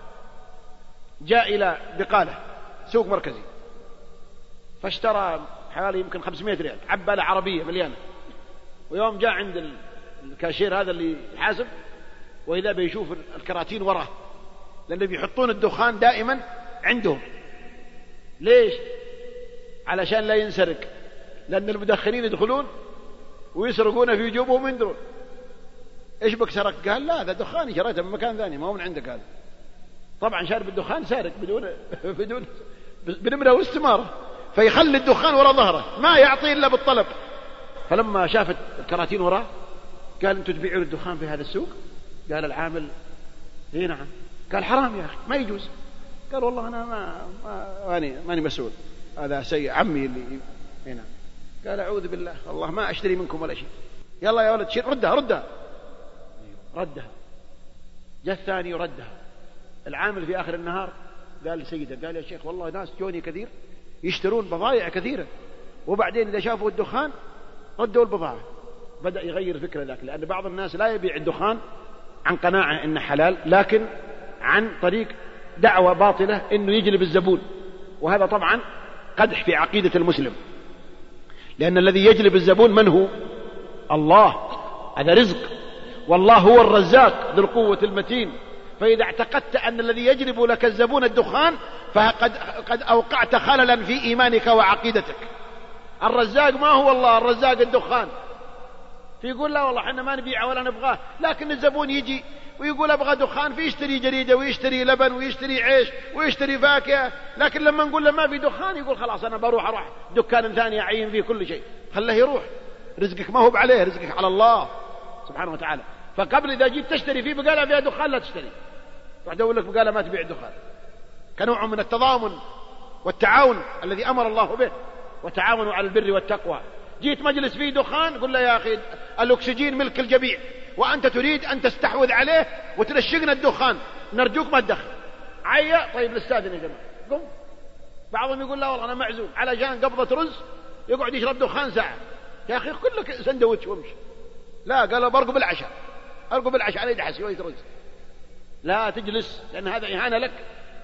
S2: جاء إلى بقالة سوق مركزي فاشترى حوالي يمكن 500 ريال عبالة عربية مليانة، ويوم جاء عند الكاشير هذا اللي يحاسب وإذا بيشوف الكراتين وراه، لأنه بيحطون الدخان دائما عندهم. ليش؟ علشان لا ينسرق، لأن المدخنين يدخلون ويسرقون في جيوبهم ويندرون. إيش بك سرق؟ قال لا هذا دخاني شريته من مكان ثاني ما هو من عندك هذا. طبعا شارب الدخان سارق بدون بنمرة واستمارة، فيخلي الدخان وراء ظهره ما يعطي إلا بالطلب. فلما شافت الكراتين وراه قال أنتم تبيعون الدخان في هذا السوق؟ قال العامل إيه نعم. قال حرام يا أخي ما يجوز. قال والله أنا ماني مسؤول، هذا سيء عمي اللي هنا. قال أعوذ بالله والله ما أشتري منكم ولا شيء، يلا يا ولد شيل ردها. جاء الثاني يردها. العامل في آخر النهار قال لسيده قال يا شيخ والله ناس جوني كثير يشترون بضائع كثيرة، وبعدين إذا شافوا الدخان ردوا البضاعة. بدأ يغير فكرة ذاك، لأن بعض الناس لا يبيع الدخان عن قناعة إنه حلال، لكن عن طريق دعوة باطلة إنه يجلب الزبون، وهذا طبعا قدح في عقيدة المسلم، لأن الذي يجلب الزبون من هو؟ الله، هذا رزق، والله هو الرزاق ذو القوة المتين. فإذا اعتقدت أن الذي يجلب لك الزبون الدخان فقد أوقعت خللا في إيمانك وعقيدتك. الرزاق ما هو الله، الرزاق الدخان. فيقول لا والله احنا ما نبيعه ولا نبغاه، لكن الزبون يجي ويقول أبغى دخان، فيشتري جريدة ويشتري لبن ويشتري عيش ويشتري فاكهة، لكن لما نقول له ما في دخان يقول خلاص أنا أروح دكان ثاني أعين فيه كل شيء. خله يروح، رزقك ما هو عليه، رزقك على الله سبحانه وتعالى. فقبل إذا جيت تشتري فيه بقالة فيها دخان لا تشتري، راح أقول لك بقالة ما تبيع الدخان، كنوع من التضامن والتعاون الذي أمر الله به، وتعاونوا على البر والتقوى. جيت مجلس فيه دخان قل له يا أخي الأكسجين ملك الجميع، وأنت تريد أن تستحوذ عليه وتنشقنا الدخان، نرجوك ما تدخل. عيا طيب نستاذن يا جماعة، قم. بعضهم يقول لا والله أنا معزوم، علشان قبضة رز يقعد يشرب دخان ساعة. يا أخي كلك سندوتش وامشي. لا، قال برقب العشاء، أرقب العشاء على يدحس شوية رز. لا تجلس، لأن هذا إهانة لك.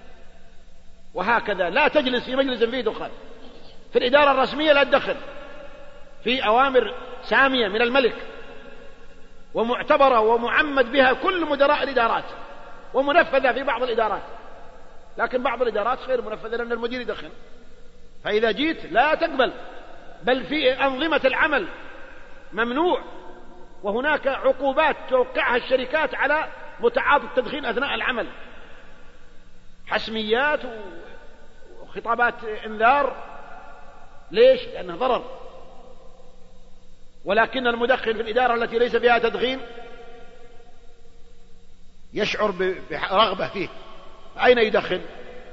S2: وهكذا لا تجلس في مجلس فيه دخان. في الإدارة الرسمية لا تدخل، في أوامر سامية من الملك ومعتبرة ومعمد بها كل مدراء الإدارات، ومنفذة في بعض الإدارات، لكن بعض الإدارات غير منفذة لأن المدير يدخن. فإذا جيت لا تقبل، بل في أنظمة العمل ممنوع، وهناك عقوبات توقعها الشركات على متعاطي التدخين أثناء العمل، حسميات وخطابات إنذار. ليش؟ لأنه ضرر. ولكن المدخن في الإدارة التي ليس فيها تدخين يشعر برغبة فيه. أين يدخن؟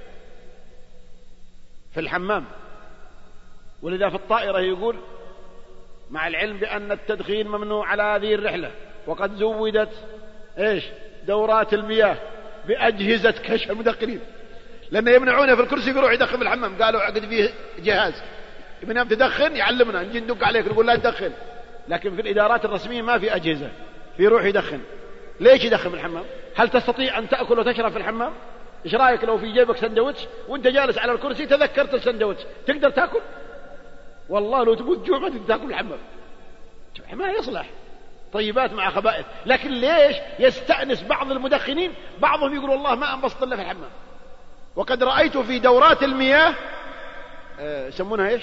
S2: في الحمام. ولذا في الطائرة يقول مع العلم بأن التدخين ممنوع على هذه الرحلة، وقد زودت دورات المياه بأجهزة كشف المدخنين، لأن يمنعونه في الكرسي يروح يدخن في الحمام. قالوا عقد فيه جهاز من يوم تدخن يعلمنا، نجي ندق عليك نقول لا تدخن. لكن في الإدارات الرسمية ما في أجهزة، في يروح يدخن. ليش يدخن في الحمام؟ هل تستطيع أن تأكل وتشرب في الحمام؟ إيش رأيك لو في جيبك سندوتش وانت جالس على الكرسي تذكرت السندوتش، تقدر تأكل؟ والله لو تموت جوع ما تقدر تأكل الحمام، ما يصلح. طيبات مع خبائث. لكن ليش يستأنس بعض المدخنين؟ بعضهم يقول والله ما انبسط الا في الحمام. وقد رأيت في دورات المياه يسمونها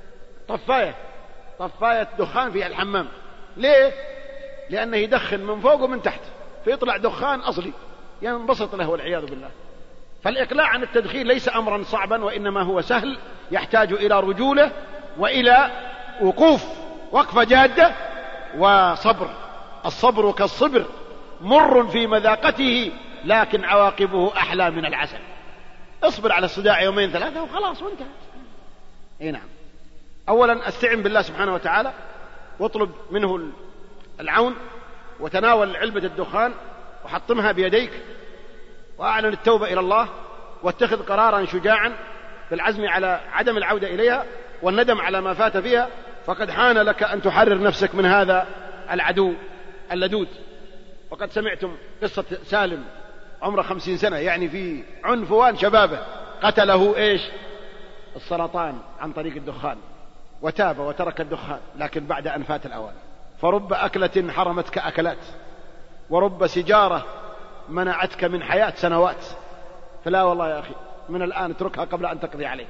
S2: طفاية دخان في الحمام. ليه؟ لأنه يدخن من فوق ومن تحت، فيطلع دخان أصلي ينبسط له والعياذ بالله. فالإقلاع عن التدخين ليس أمرا صعبا، وإنما هو سهل، يحتاج إلى رجولة وإلى وقفة جادة وصبر. الصبر كالصبر مر في مذاقته، لكن عواقبه أحلى من العسل. اصبر على الصداع يومين ثلاثة وخلاص وانتهى. نعم. أولا استعن بالله سبحانه وتعالى، واطلب منه العون، وتناول علبة الدخان وحطمها بيديك، وأعلن التوبة إلى الله، واتخذ قرارا شجاعا بالعزم على عدم العودة إليها والندم على ما فات فيها. فقد حان لك أن تحرر نفسك من هذا العدو اللدود. وقد سمعتم قصة سالم عمره 50 سنة، يعني في عنفوان شبابه، قتله السرطان عن طريق الدخان، وتاب وترك الدخان، لكن بعد أن فات الأوان. فرب أكلة حرمتك أكلات، ورب سجارة منعتك من حياة سنوات. فلا والله يا أخي، من الآن اتركها قبل أن تقضي عليك.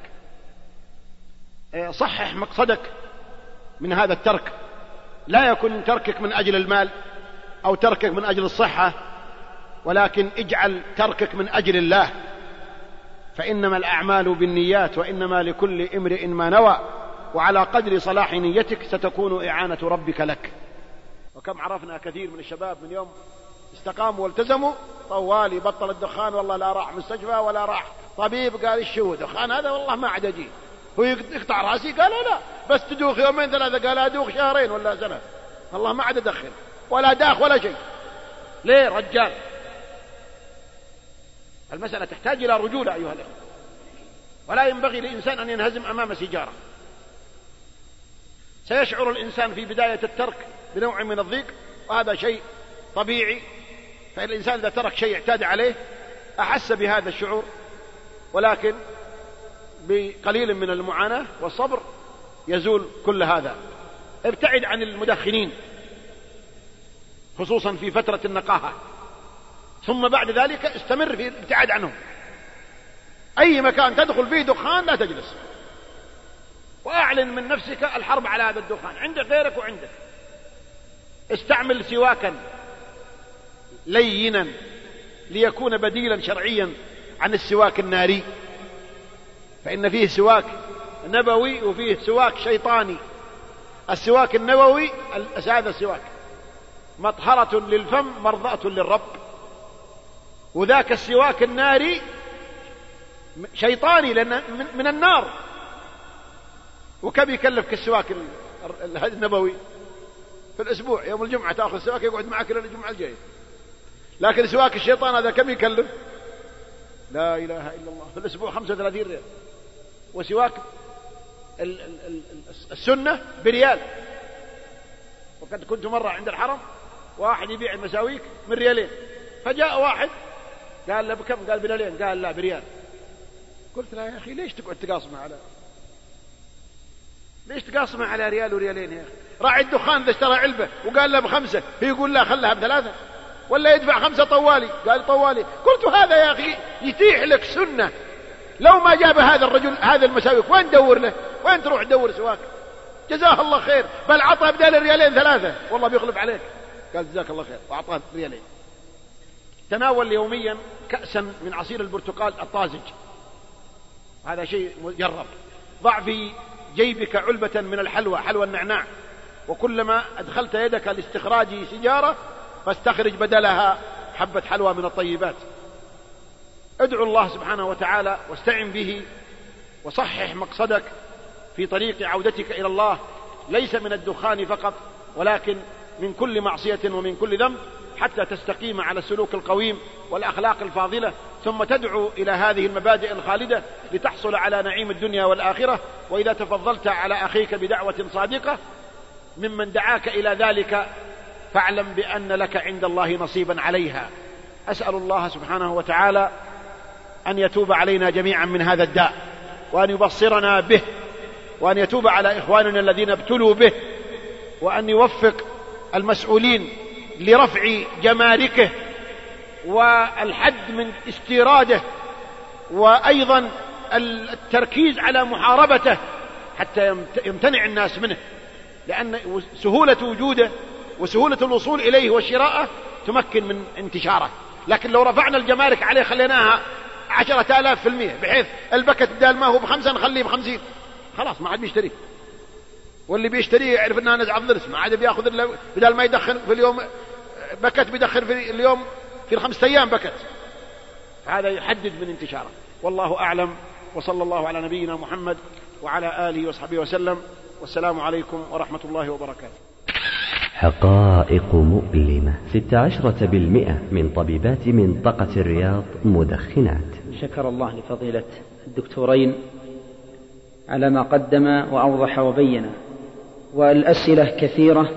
S2: صحح مقصدك من هذا الترك، لا يكن تركك من أجل المال أو تركك من أجل الصحة، ولكن اجعل تركك من أجل الله، فإنما الأعمال بالنيات وإنما لكل امرئ ما نوى، وعلى قدر صلاح نيتك ستكون إعانة ربك لك. وكم عرفنا كثير من الشباب من يوم استقاموا والتزموا طوالي بطل الدخان، والله لا راح مستشفى ولا راح طبيب قال الشو دخان هذا والله ما عاد أجي، هو يقطع راسي قال لا بس تدوخ يومين ثلاثة قال أدوخ شهرين ولا سنة، الله ما عاد أدخن ولا داخ ولا شيء. ليه رجال؟ المسألة تحتاج إلى رجولة أيها الأخوة، ولا ينبغي لإنسان أن ينهزم أمام سيجارة. سيشعر الإنسان في بداية الترك بنوع من الضيق، وهذا شيء طبيعي، فالإنسان إذا ترك شيء اعتاد عليه أحس بهذا الشعور، ولكن بقليل من المعاناة والصبر يزول كل هذا. ابتعد عن المدخنين خصوصا في فترة النقاهة، ثم بعد ذلك استمر في الابتعاد عنهم. أي مكان تدخل فيه دخان لا تجلس، وأعلن من نفسك الحرب على هذا الدخان، عندك غيرك وعندك. استعمل سواكا لينا ليكون بديلا شرعيا عن السواك الناري، فإن فيه سواك نبوي وفيه سواك شيطاني. السواك النبوي هذا السواك مطهرة للفم مرضاة للرب، وذاك السواك الناري شيطاني لأنه من النار. وكم يكلفك السواك النبوي؟ في الأسبوع يوم الجمعة تأخذ سواك يقعد معك إلى الجمعة الجاية. لكن سواك الشيطان هذا كم يكلف؟ لا إله إلا الله، في الأسبوع 35 ريال. وسواك السنة بريال. وقد كنت مرة عند الحرم واحد يبيع المساويك من ريالين، فجاء واحد قال له بكم؟ قال بريالين. قال لا بريال. قلت له يا أخي ليش تقعد تقاصمه على ريال وريالين يا أخي؟ راعي الدخان إذا اشترى علبة وقال له ب5 يقول لا خلها ب3، ولا يدفع 5 طوالي. قال طوالي. قلت هذا يا أخي يتيح لك سنة، لو ما جاب هذا الرجل هذا المساويك وين تدور له؟ وين تروح تدور سواك؟ جزاه الله خير، بل عطى بدال الريالين 3 والله بيخلف عليك. قال جزاك الله خير وأعطاه ريالين. تناول يوميا كأسا من عصير البرتقال الطازج، هذا شيء مجرب. ضع في جيبك علبة من الحلوى، حلوى النعناع، وكلما أدخلت يدك لاستخراج سيجارة فاستخرج بدلها حبة حلوى من الطيبات. ادعو الله سبحانه وتعالى واستعن به، وصحح مقصدك في طريق عودتك إلى الله، ليس من الدخان فقط ولكن من كل معصية ومن كل ذنب، حتى تستقيم على السلوك القويم والأخلاق الفاضلة، ثم تدعو إلى هذه المبادئ الخالدة لتحصل على نعيم الدنيا والآخرة. وإذا تفضلت على أخيك بدعوة صادقة ممن دعاك إلى ذلك فاعلم بأن لك عند الله نصيبا عليها. أسأل الله سبحانه وتعالى أن يتوب علينا جميعا من هذا الداء، وأن يبصرنا به، وأن يتوب على إخواننا الذين ابتلوا به، وأن يوفق المسؤولين لرفع جماركه والحد من استيراده، وأيضا التركيز على محاربته حتى يمتنع الناس منه، لأن سهولة وجوده وسهولة الوصول إليه وشراءه تمكن من انتشاره. لكن لو رفعنا الجمارك عليه خليناها 10,000%، بحيث البكت بدال ما هو ب5 نخليه ب50، خلاص ما عاد بيشتريه، واللي بيشتريه يعرف انها نزعة ضرس، ما عاد بياخذ بدال ما يدخن في اليوم بكت بيدخن في اليوم في 5 أيام بكت. هذا يحدد من انتشاره. والله أعلم، وصلى الله على نبينا محمد وعلى آله وصحبه وسلم، والسلام عليكم ورحمة الله وبركاته.
S1: حقائق مؤلمة. 16% من طبيبات منطقة الرياض مدخنات.
S3: شكر الله لفضيلة الدكتورين على ما قدم وأوضح وبين، والأسئلة كثيرة.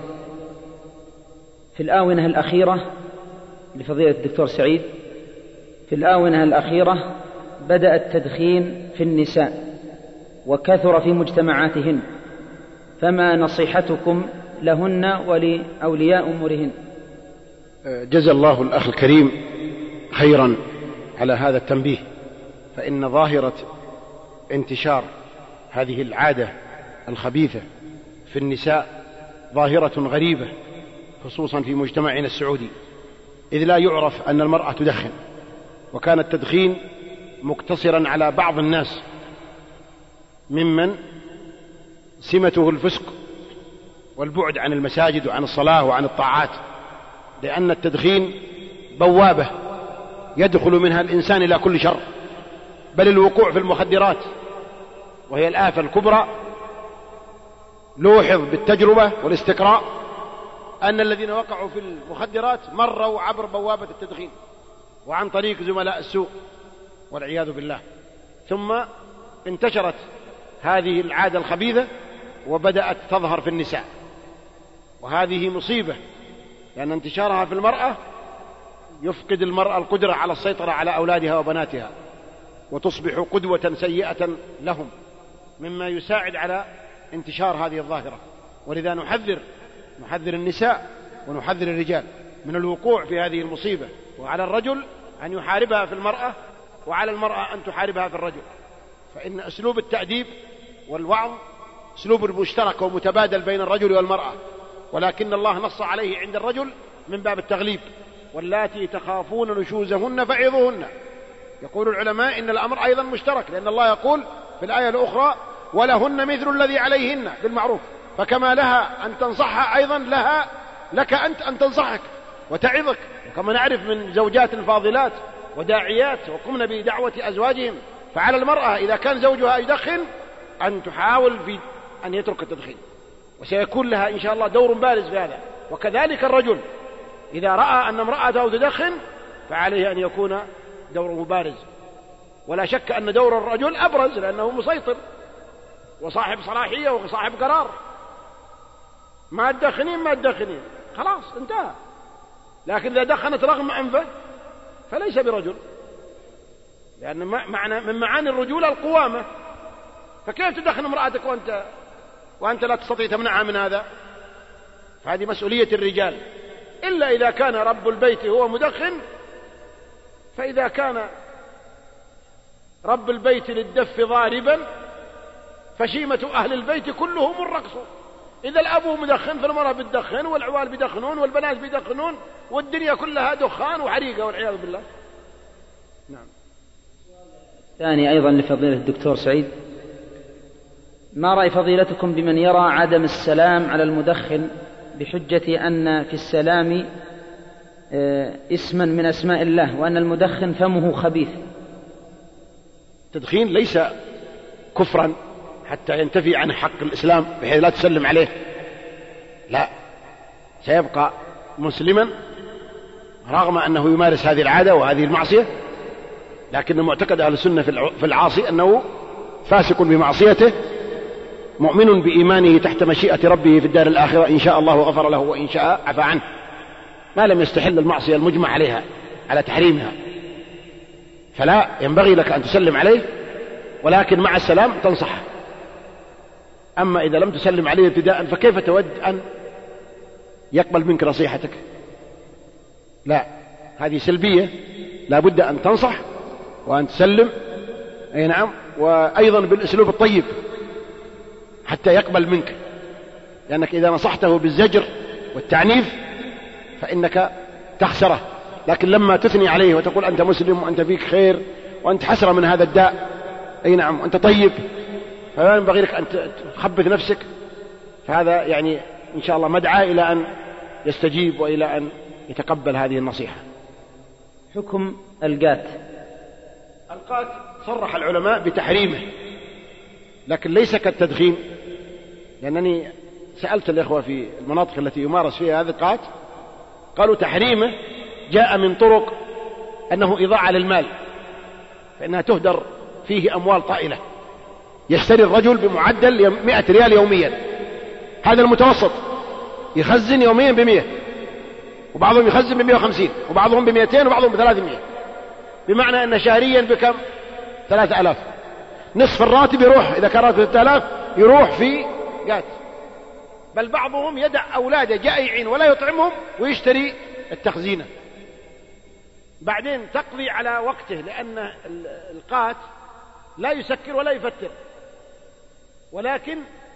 S3: في الآونة الأخيرة لفضيلة الدكتور سعيد، في الآونة الأخيرة بدأ التدخين في النساء وكثر في مجتمعاتهن، فما نصيحتكم لهن ولأولياء أمورهن؟
S2: جزا الله الأخ الكريم خيرا على هذا التنبيه، فإن ظاهرة انتشار هذه العادة الخبيثة في النساء ظاهرة غريبة، خصوصا في مجتمعنا السعودي، إذ لا يعرف أن المرأة تدخن، وكان التدخين مقتصرا على بعض الناس ممن سمته الفسق والبعد عن المساجد وعن الصلاة وعن الطاعات، لأن التدخين بوابة يدخل منها الإنسان إلى كل شر، بل الوقوع في المخدرات وهي الآفة الكبرى. لوحظ بالتجربة والاستقراء أن الذين وقعوا في المخدرات مروا عبر بوابة التدخين وعن طريق زملاء السوء والعياذ بالله، ثم انتشرت هذه العادة الخبيثة وبدأت تظهر في النساء، وهذه مصيبة، لأن انتشارها في المرأة يفقد المرأة القدرة على السيطرة على أولادها وبناتها، وتصبح قدوة سيئة لهم، مما يساعد على انتشار هذه الظاهرة. ولذا نحذر النساء ونحذر الرجال من الوقوع في هذه المصيبة، وعلى الرجل أن يحاربها في المرأة، وعلى المرأة أن تحاربها في الرجل، فإن أسلوب التأديب والوعظ أسلوب مشترك ومتبادل بين الرجل والمرأة، ولكن الله نص عليه عند الرجل من باب التغليب: واللاتي تخافون نشوزهن فعظوهن. يقول العلماء إن الأمر أيضا مشترك، لأن الله يقول في الآية الأخرى: ولهن مثل الذي عليهن بالمعروف. فكما لها أن تنصحها أيضا لك أنت أن تنصحك وتعظك. وكما نعرف من زوجات فاضلات وداعيات وقمن بدعوة أزواجهم، فعلى المرأة إذا كان زوجها يدخن أن تحاول في أن يترك التدخين، وسيكون لها إن شاء الله دور بارز في هذا. وكذلك الرجل إذا رأى أن امرأته تدخن فعليه أن يكون دوره مبارز، ولا شك أن دور الرجل أبرز لأنه مسيطر وصاحب صلاحية وصاحب قرار. ما تدخنين خلاص انتهى. لكن إذا دخنت رغم أنفه فليس برجل، لأن من معاني الرجولة القوامة. فكيف تدخن امرأتك وأنت لا تستطيع تمنعها من هذا؟ فهذه مسؤولية الرجال، إلا إذا كان رب البيت هو مدخن. فإذا كان رب البيت للدف ضاربا فشيمة أهل البيت كلهم الرقص. إذا الأب مدخن فالمرأة بتدخن والعوال بيدخنون والبنات بيدخنون والدنيا كلها دخان وحريقة والعياذ بالله. نعم.
S3: ثاني أيضا لفضيلة الدكتور سعيد: ما رأي فضيلتكم بمن يرى عدم السلام على المدخن بحجة أن في السلام اسما من أسماء الله وأن المدخن فمه خبيث؟
S2: التدخين ليس كفرا حتى ينتفي عن حق الإسلام بحيث لا تسلم عليه، لا، سيبقى مسلما رغم أنه يمارس هذه العادة وهذه المعصية. لكن معتقد أهل السنة في العاصي أنه فاسق بمعصيته مؤمن بإيمانه تحت مشيئة ربه في الدار الآخرة، إن شاء الله غفر له وإن شاء عفى عنه، ما لم يستحل المعصية المجمع عليها على تحريمها. فلا ينبغي لك أن تسلم عليه، ولكن مع السلام تنصحه. أما إذا لم تسلم عليه ابتداء فكيف تود أن يقبل منك نصيحتك؟ لا، هذه سلبية، لا بد أن تنصح وأن تسلم. أي نعم، وأيضا بالأسلوب الطيب حتى يقبل منك، لأنك إذا نصحته بالزجر والتعنيف فإنك تخسره. لكن لما تثني عليه وتقول أنت مسلم وأنت فيك خير وأنت حسرة من هذا الداء، أي نعم، وأنت طيب، فلا ينبغي لك أن تخبث نفسك. فهذا يعني إن شاء الله مدعى إلى أن يستجيب وإلى أن يتقبل هذه النصيحة.
S3: حكم القات
S2: صرح العلماء بتحريمه، لكن ليس كالتدخين، لأنني سألت الإخوة في المناطق التي يمارس فيها هذا القات قالوا تحريمه جاء من طرق أنه إضاعة للمال، فإنها تهدر فيه أموال طائلة. يشتري الرجل بمعدل 100 ريال يوميا، هذا المتوسط، يخزن يوميا ب100، وبعضهم يخزن ب150، وبعضهم ب200، وبعضهم ب300، بمعنى أن شهريا بكم؟ 3000. نصف الراتب يروح، إذا كان راتب 3000 يروح في قات. بل بعضهم يدع أولاده جائعين ولا يطعمهم ويشتري التخزينة، بعدين تقضي على وقته، لأن القات لا يسكر ولا يفتر، ولكن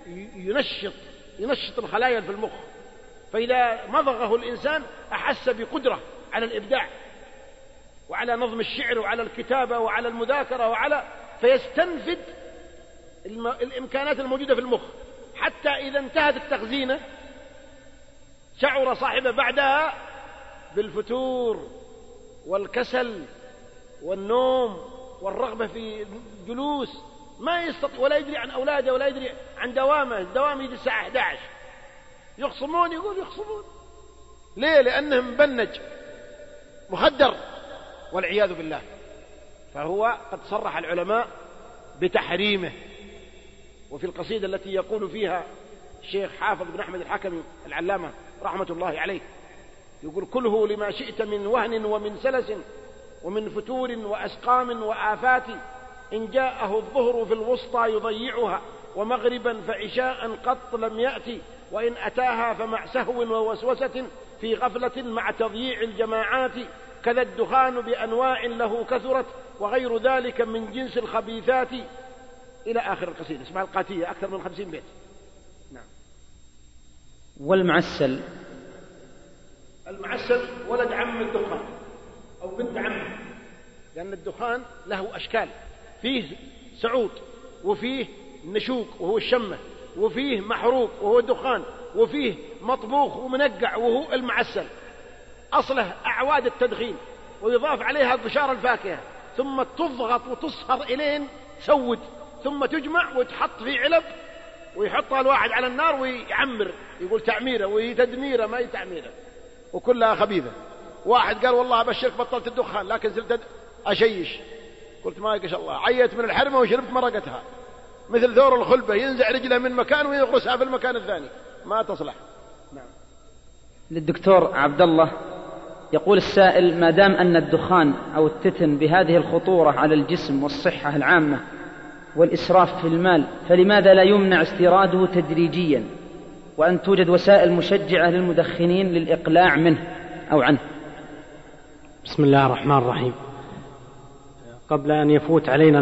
S2: ينشط الخلايا في المخ، فإذا مضغه الإنسان أحس بقدرة على الإبداع وعلى نظم الشعر وعلى الكتابة وعلى المذاكرة فيستنفد الإمكانات الموجودة في المخ، حتى إذا انتهت التخزينة شعر صاحبه بعدها بالفتور والكسل والنوم والرغبة في الجلوس، ما يستطيع ولا يدري عن أولاده ولا يدري عن دوامه. الدوام يجي الساعة 11، يخصمون، يقول يخصمون ليه؟ لأنه مبنج مخدر والعياذ بالله. فهو قد صرح العلماء بتحريمه. وفي القصيدة التي يقول فيها الشيخ حافظ بن أحمد الحكمي العلامة رحمة الله عليه، يقول كله لما شئت من وهن ومن سلس ومن فتور وأسقام وآفات، إن جاءه الظهر في الوسطى يضيعها ومغربا فعشاء قط لم يأتي، وإن أتاها فمع سهو ووسوسة في غفلة مع تضييع الجماعات، كذا الدخان بأنواع له كثرت وغير ذلك من جنس الخبيثات، إلى آخر القصيدة. اسمها القاتية، أكثر من 50 بيت. نعم.
S3: والمعسل
S2: ولد عم الدخان أو بنت عمه، لأن الدخان له أشكال، فيه سعود، وفيه نشوك وهو الشمة، وفيه محروق وهو الدخان، وفيه مطبوخ ومنقع وهو المعسل. أصله أعواد التدخين، ويضاف عليها قشار الفاكهة، ثم تضغط وتصهر إلين تسود، ثم تجمع وتحط في علب ويحطها الواحد على النار ويعمر، يقول تعميره، وهي تدميره ما هي تعميره، وكلها خبيثة. واحد قال والله أبشرك بطلت الدخان، لكن زلت أشيش. قلت ما يقش الله، عيت من الحرمة وشربت مرقتها مثل ثور الخلبة، ينزع رجله من مكان ويغرسها في المكان الثاني، ما تصلح. نعم.
S3: للدكتور عبد الله، يقول السائل: ما دام أن الدخان أو التتن بهذه الخطورة على الجسم والصحة العامة والإسراف في المال، فلماذا لا يمنع استيراده تدريجيا، وأن توجد وسائل مشجعة للمدخنين للإقلاع منه أو عنه؟
S4: بسم الله الرحمن الرحيم. قبل أن يفوت علينا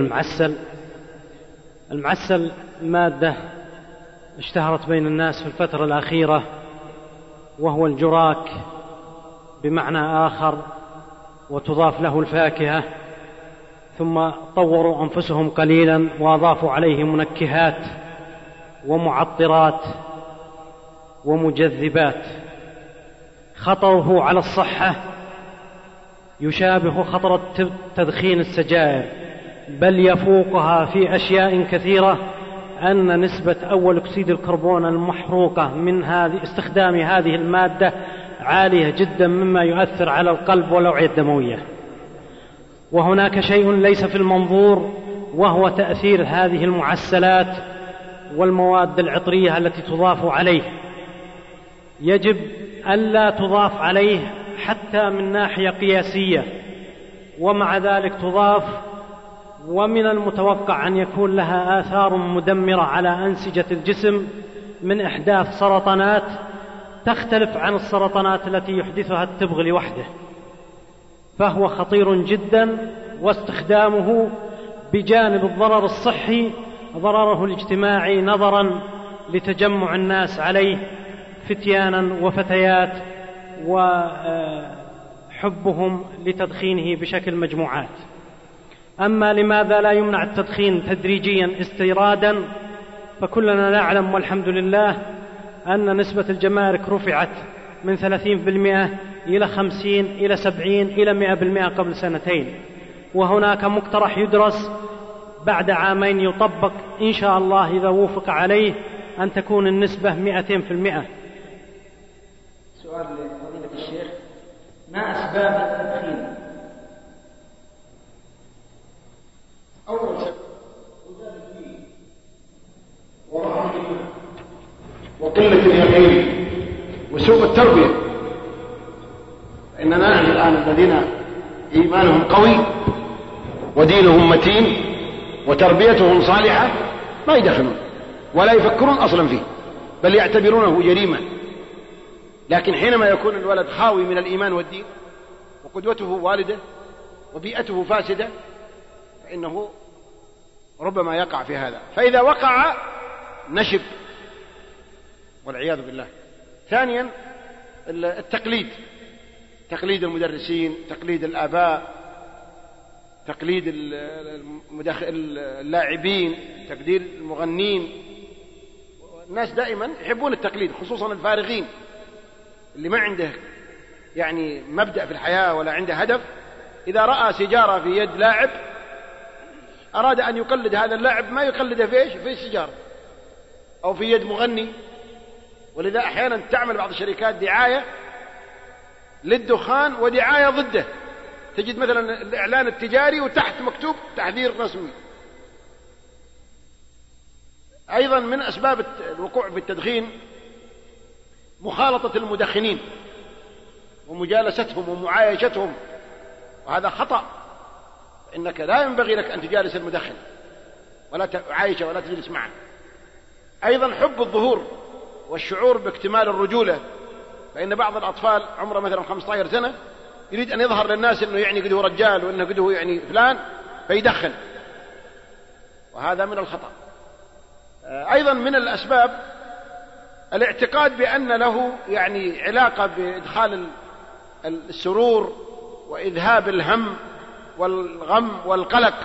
S4: المعسل مادة اشتهرت بين الناس في الفترة الأخيرة، وهو الجراك بمعنى آخر، وتضاف له الفاكهة، ثم طوروا أنفسهم قليلا وأضافوا عليه منكهات ومعطرات ومجذبات. خطره على الصحة يشابه خطر تدخين السجائر، بل يفوقها في أشياء كثيرة، أن نسبة أول أكسيد الكربون المحروقة من استخدام هذه المادة عالية جدا، مما يؤثر على القلب والأوعية الدموية. وهناك شيء ليس في المنظور، وهو تأثير هذه المعسلات والمواد العطرية التي تضاف عليه. يجب ألا تضاف عليه حتى من ناحية قياسية، ومع ذلك تضاف، ومن المتوقع أن يكون لها آثار مدمرة على أنسجة الجسم من إحداث سرطانات تختلف عن السرطانات التي يحدثها التبغ لوحده. فهو خطير جدا، واستخدامه بجانب الضرر الصحي ضرره الاجتماعي، نظرا لتجمع الناس عليه فتيانا وفتيات وحبهم لتدخينه بشكل مجموعات. أما لماذا لا يمنع التدخين تدريجيا استيرادا، فكلنا نعلم والحمد لله أن نسبة الجمارك رفعت من 30% إلى 50 إلى 70 إلى 100% قبل سنتين، وهناك مقترح يدرس بعد عامين يطبق إن شاء الله إذا وفق عليه أن تكون النسبة 200%.
S3: سؤال لفضيلة الشيخ: ما أسباب التدخين؟
S2: أول سبب وقلة اليقين وسوء التربية. فإننا نعرف الآن الذين إيمانهم قوي ودينهم متين وتربيتهم صالحة ما يدخنون ولا يفكرون أصلا فيه، بل يعتبرونه جريمة. لكن حينما يكون الولد خاوي من الإيمان والدين وقدوته والده وبيئته فاسدة، فإنه ربما يقع في هذا. فإذا وقع نشب والعياذ بالله. ثانيا التقليد، تقليد المدرسين، تقليد الآباء، تقليد اللاعبين، تقليد المغنين. الناس دائما يحبون التقليد، خصوصا الفارغين اللي ما عنده يعني مبدأ في الحياة ولا عنده هدف. إذا رأى سيجارة في يد لاعب أراد أن يقلد هذا اللاعب، ما يقلده في إيش؟ في السيجارة أو في يد مغني. ولذا أحيانا تعمل بعض الشركات دعاية للدخان ودعاية ضده، تجد مثلا الإعلان التجاري وتحت مكتوب تحذير رسمي. أيضا من أسباب الوقوع في التدخين مخالطة المدخنين ومجالستهم ومعايشتهم، وهذا خطأ. إنك لا ينبغي لك أن تجالس المدخن ولا تعايشه ولا تجلس معه. أيضا حب الظهور والشعور باكتمال الرجولة، فإن بعض الأطفال عمره مثلا 15 سنة يريد أن يظهر للناس أنه يعني قده رجال وأنه قده يعني فلان، فيدخن، وهذا من الخطأ. أيضا من الأسباب الاعتقاد بأن له يعني علاقة بإدخال السرور وإذهاب الهم والغم والقلق،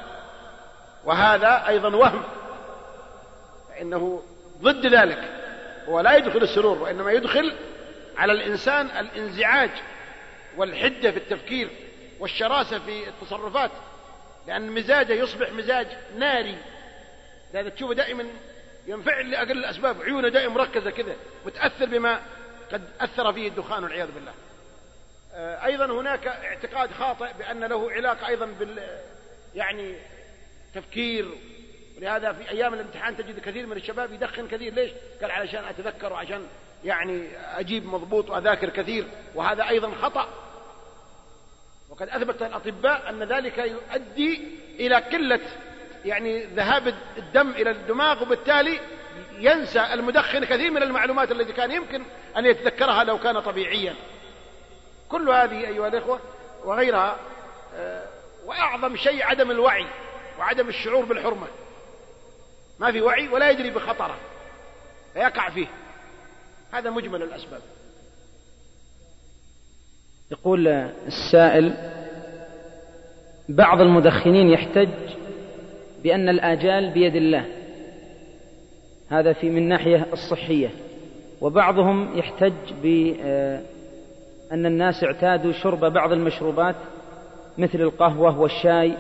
S2: وهذا أيضا وهم، فإنه ضد ذلك. هو لا يدخل السرور، وإنما يدخل على الإنسان الانزعاج والحدة في التفكير والشراسة في التصرفات، لأن مزاجه يصبح مزاج ناري. لذا تشوفه دائما ينفعل لأقل الأسباب، عيونه دائما مركزة كذا، متأثر بما قد أثر فيه الدخان والعياذ بالله. أيضا هناك اعتقاد خاطئ بأن له علاقة أيضا يعني تفكير، ولهذا في أيام الامتحان تجد كثير من الشباب يدخن كثير. ليش؟ قال علشان أتذكر وعشان يعني أجيب مضبوط وأذاكر كثير، وهذا أيضا خطأ. وقد أثبت الأطباء أن ذلك يؤدي إلى قلة يعني ذهاب الدم إلى الدماغ، وبالتالي ينسى المدخن كثير من المعلومات التي كان يمكن أن يتذكرها لو كان طبيعيا. كل هذه أيها الإخوة وغيرها. وأعظم شيء عدم الوعي وعدم الشعور بالحرمة. ما في وعي ولا يدري بخطره فيقع فيه. هذا مجمل الأسباب.
S3: يقول السائل: بعض المدخنين يحتج بأن الآجال بيد الله، هذا في من ناحية الصحية، وبعضهم يحتج بأن الناس اعتادوا شرب بعض المشروبات مثل القهوة والشاي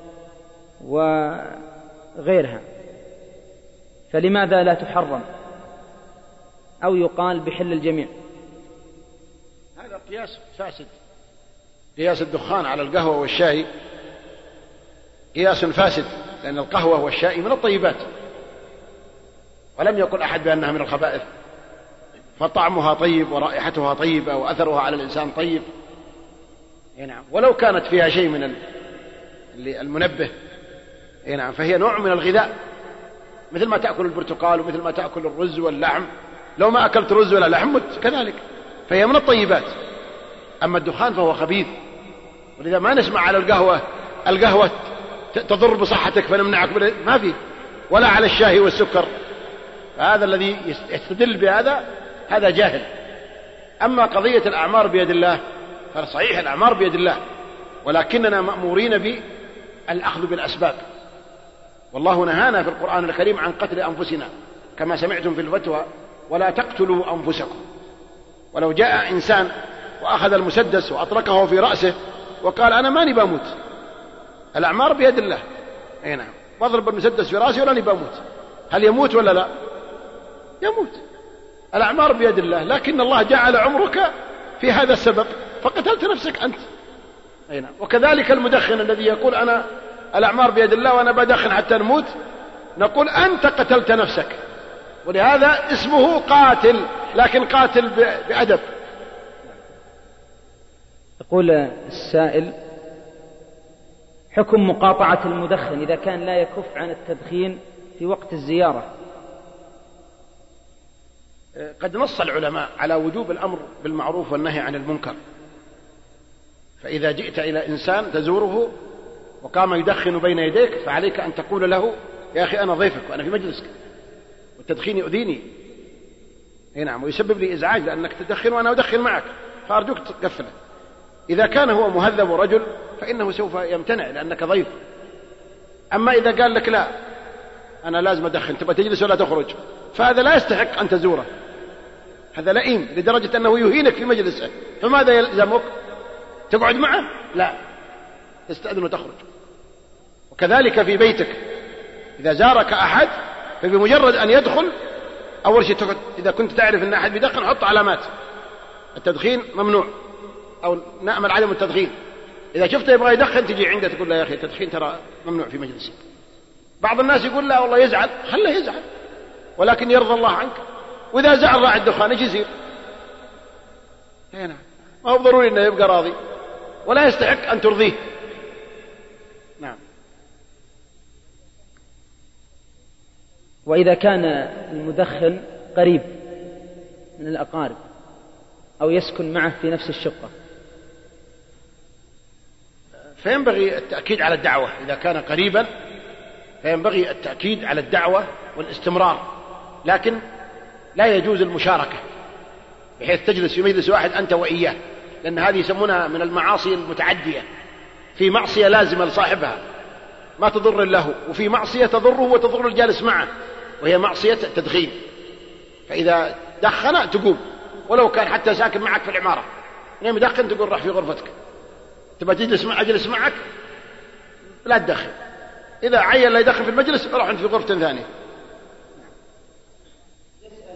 S3: وغيرها، فلماذا لا تحرم أو يقال بحل الجميع؟
S2: هذا قياس فاسد. قياس الدخان على القهوة والشاي قياس فاسد، لأن القهوة والشاي من الطيبات، ولم يقل أحد بأنها من الخبائث، فطعمها طيب ورائحتها طيبة وأثرها على الإنسان طيب. نعم. ولو كانت فيها شيء من المنبه، نعم، فهي نوع من الغذاء، مثل ما تأكل البرتقال ومثل ما تأكل الرز واللحم. لو ما أكلت رز ولا لحم مت كذلك، فهي من الطيبات. أما الدخان فهو خبيث، ولذا ما نسمع على القهوة تضر بصحتك فنمنعك، ما فيه، ولا على الشاي والسكر. فهذا الذي يستدل بهذا هذا جاهل. أما قضية الأعمار بيد الله فصحيح الأعمار بيد الله، ولكننا مأمورين بالأخذ بالأسباب. والله نهانا في القرآن الكريم عن قتل أنفسنا كما سمعتم في الفتوى: ولا تقتلوا أنفسكم. ولو جاء إنسان وأخذ المسدس وأطلقه في رأسه وقال أنا ماني بموت، الأعمار بيد الله. أي نعم، واضرب المسدس في رأسي ولا بموت، هل يموت ولا لا؟ يموت. الأعمار بيد الله، لكن الله جعل عمرك في هذا السبب فقتلت نفسك أنت. أي نعم. وكذلك المدخن الذي يقول أنا الأعمار بيد الله وأنا بدخن حتى نموت، نقول أنت قتلت نفسك، ولهذا اسمه قاتل، لكن قاتل بأدب.
S3: يقول السائل: حكم مقاطعة المدخن إذا كان لا يكف عن التدخين في وقت الزيارة؟
S2: قد نص العلماء على وجوب الأمر بالمعروف والنهي عن المنكر. فإذا جئت إلى إنسان تزوره وقام يدخن بين يديك فعليك أن تقول له: يا أخي أنا ضيفك وأنا في مجلسك والتدخين يؤذيني، نعم، ويسبب لي إزعاج لأنك تدخن وأنا أدخن معك، فأرجوك تقفله. إذا كان هو مهذب رجل فإنه سوف يمتنع لأنك ضيف. أما إذا قال لك لا أنا لازم أدخن، تبقى تجلس ولا تخرج، فهذا لا يستحق أن تزوره، هذا لئيم لدرجة أنه يهينك في مجلسه، فماذا يلزمك؟ تقعد معه؟ لا، تستأذن وتخرج. وكذلك في بيتك إذا زارك أحد فبمجرد أن يدخل أول شيء إذا كنت تعرف أن أحد بيدخن حط علامات: التدخين ممنوع، أو نأمل عدم التدخين. إذا شفته يبغى يدخن تجي عنده تقول له: يا أخي التدخين ترى ممنوع في مجلسي. بعض الناس يقول: لا والله يزعل، خله يزعل، ولكن يرضى الله عنك. وإذا زعل راعي الدخان ايش يصير؟ هنا ما هو ضروري أنه يبقى راضي، ولا يستحق أن ترضيه. نعم.
S3: وإذا كان المدخن قريب من الأقارب أو يسكن معه في نفس الشقة
S2: فينبغي التأكيد على الدعوة. إذا كان قريبا فينبغي التأكيد على الدعوة والاستمرار، لكن لا يجوز المشاركة بحيث تجلس في مجلس واحد أنت وإياه، لأن هذه يسمونها من المعاصي المتعدية. في معصية لازمة لصاحبها ما تضر له، وفي معصية تضره وتضر الجالس معه، وهي معصية التدخين. فإذا دخن تقوم، ولو كان حتى ساكن معك في العمارة، نعم دخن تقول راح في غرفتك، تبى تجلس أجلس معك لا تدخن. إذا عين لا يدخن في المجلس راح في غرفة ثانية.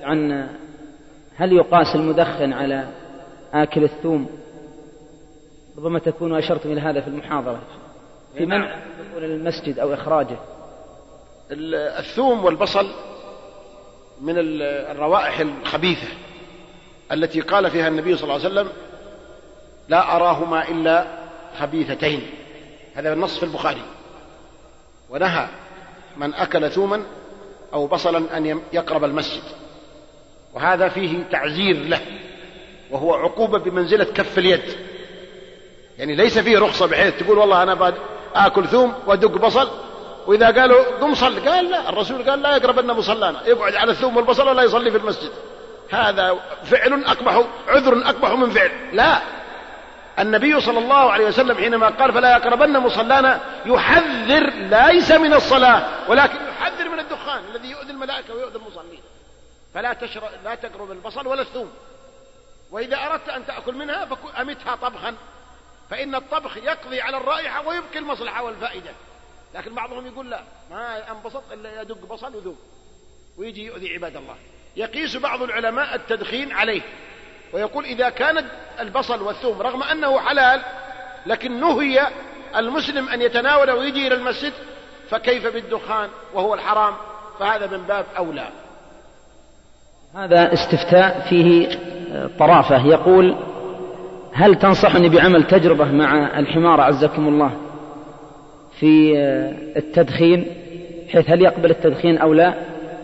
S3: عن هل يقاس المدخن على آكل الثوم؟ ربما تكونوا أشرتم إلى هذا في المحاضرة في منع دخول المسجد أو إخراجه.
S2: الثوم والبصل من الروائح الخبيثة التي قال فيها النبي صلى الله عليه وسلم لا أراهما إلا خبيثتين، هذا النص في البخاري، ونهى من أكل ثوما أو بصلا أن يقرب المسجد، وهذا فيه تعزير له، وهو عقوبة بمنزلة كف اليد، يعني ليس فيه رخصة بحيث تقول والله أنا آكل ثوم وأدق بصل وإذا قالوا قم صل، قال لا، الرسول قال لا يقربن مصلانا، يقعد على الثوم والبصل ولا يصلي في المسجد، هذا فعل أقبح، عذر أقبح من فعل. لا، النبي صلى الله عليه وسلم حينما قال فلا يقربن مصلانا يحذر ليس من الصلاة ولكن يحذر من الدخان الذي يؤذي الملائكة ويؤذي المصلين، لا تقرب البصل ولا الثوم، وإذا أردت أن تأكل منها فأمتها طبخا، فإن الطبخ يقضي على الرائحة ويبقي المصلحة والفائدة. لكن بعضهم يقول لا، ما أنبسط إلا يدق بصل وذوب ويجي يؤذي عباد الله. يقيس بعض العلماء التدخين عليه ويقول إذا كان البصل والثوم رغم أنه حلال لكن نهي المسلم أن يتناوله ويجي إلى المسجد، فكيف بالدخان وهو الحرام؟ فهذا من باب أولى.
S3: هذا استفتاء فيه طرافة، يقول هل تنصحني بعمل تجربة مع الحمار عزكم الله في التدخين، حيث هل يقبل التدخين أو لا؟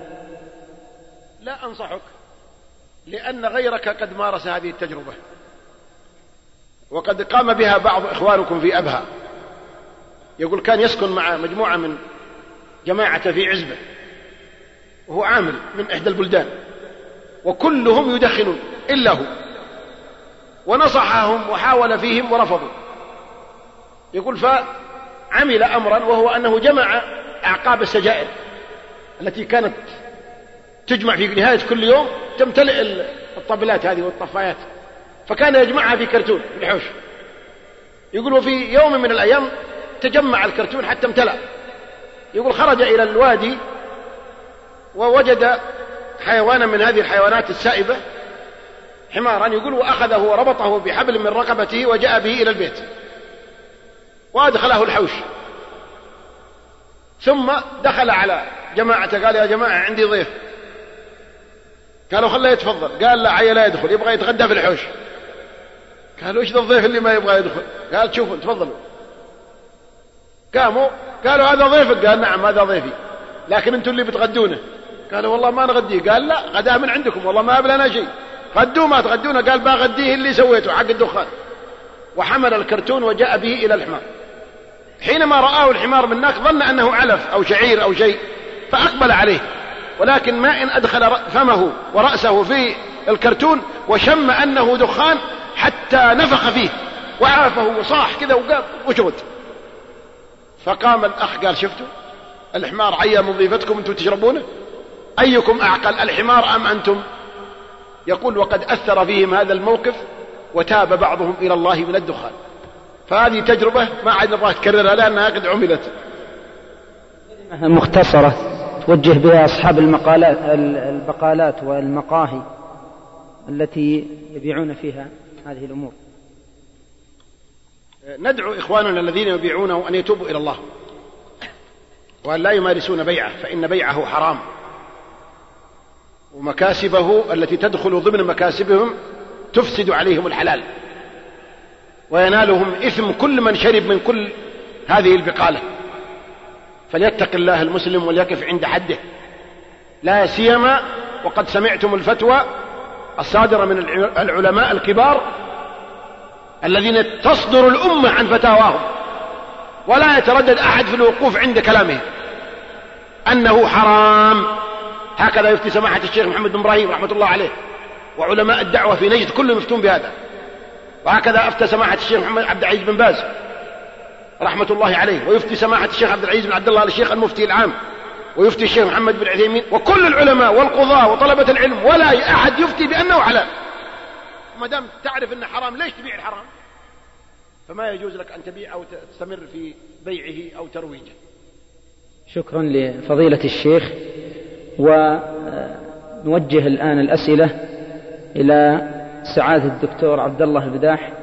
S2: لا أنصحك، لأن غيرك قد مارس هذه التجربة وقد قام بها بعض إخوانكم في أبها. يقول كان يسكن مع مجموعة من جماعة في عزبة وهو عامل من إحدى البلدان وكلهم يدخنون إلا هو، ونصحهم وحاول فيهم ورفضوا. يقول فعمل أمرا وهو أنه جمع أعقاب السجائر التي كانت تجمع في نهاية كل يوم، تمتلئ الطبلات هذه والطفايات، فكان يجمعها في كرتون في الحوش. يقول وفي يوم من الأيام تجمع الكرتون حتى امتلأ. يقول خرج إلى الوادي ووجد حيوانا من هذه الحيوانات السائبة، حمارا، يقول وأخذه وربطه بحبل من رقبته وجاء به إلى البيت وأدخله الحوش، ثم دخل على جماعة قال يا جماعة عندي ضيف. قالوا خليه يتفضل. قال لا عيا لا يدخل، يبغى يتغدى في الحوش. قالوا ايش ذا الضيف اللي ما يبغى يدخل؟ قال شوفوا تفضلوا. قاموا قالوا هذا ضيفك؟ قال نعم هذا ضيفي، لكن انتم اللي بتغدونه. قالوا والله ما نغديه. قال لا غداه من عندكم، والله ما أبلنا شيء، غدوه ما تغدونه. قال باغديه اللي سويته حق الدخان. وحمل الكرتون وجاء به إلى الحمار. حينما رآه الحمار من هناك ظن أنه علف أو شعير أو شيء فأقبل عليه، ولكن ما إن أدخل فمه ورأسه في الكرتون وشم أنه دخان حتى نفخ فيه وعافه وصاح كذا وقام وشرد. فقام الأخ قال شفتوا الحمار عيا من ضيفتكم أنتم تشربونه، أيكم أعقل الحمار أم أنتم؟ يقول وقد أثر فيهم هذا الموقف وتاب بعضهم إلى الله من الدخان. فهذه تجربة ما عاد نبغى تكررها لأنها قد عملت.
S3: مختصرة توجه بها أصحاب البقالات والمقاهي التي يبيعون فيها هذه الأمور.
S2: ندعو إخواننا الذين يبيعونه أن يتوبوا إلى الله وأن لا يمارسون بيعه، فإن بيعه حرام، ومكاسبه التي تدخل ضمن مكاسبهم تفسد عليهم الحلال وينالهم إثم كل من شرب من كل هذه البقالة. فليتق الله المسلم وليقف عند حده، لا سيما وقد سمعتم الفتوى الصادرة من العلماء الكبار الذين تصدر الأمة عن فتاواهم ولا يتردد أحد في الوقوف عند كلامهم أنه حرام. هكذا يفتي سماحة الشيخ محمد بن إبراهيم رحمة الله عليه، وعلماء الدعوة في نجد كلهم يفتون بهذا. وهكذا أفتى سماحة الشيخ محمد عبد العزيز بن باز رحمة الله عليه، ويفتي سماحة الشيخ عبد العزيز بن عبد الله الشيخ المفتي العام، ويفتي الشيخ محمد بن عثيمين، وكل العلماء والقضاة وطلبة العلم، ولا أحد يفتي بأنه حلال. ما دام تعرف أنه حرام ليش تبيع الحرام؟ فما يجوز لك أن تبيع أو تستمر في بيعه أو ترويجه.
S3: شكرا لفضيلة الشيخ. ونوجه الآن الأسئلة إلى سعادة الدكتور عبد الله البداح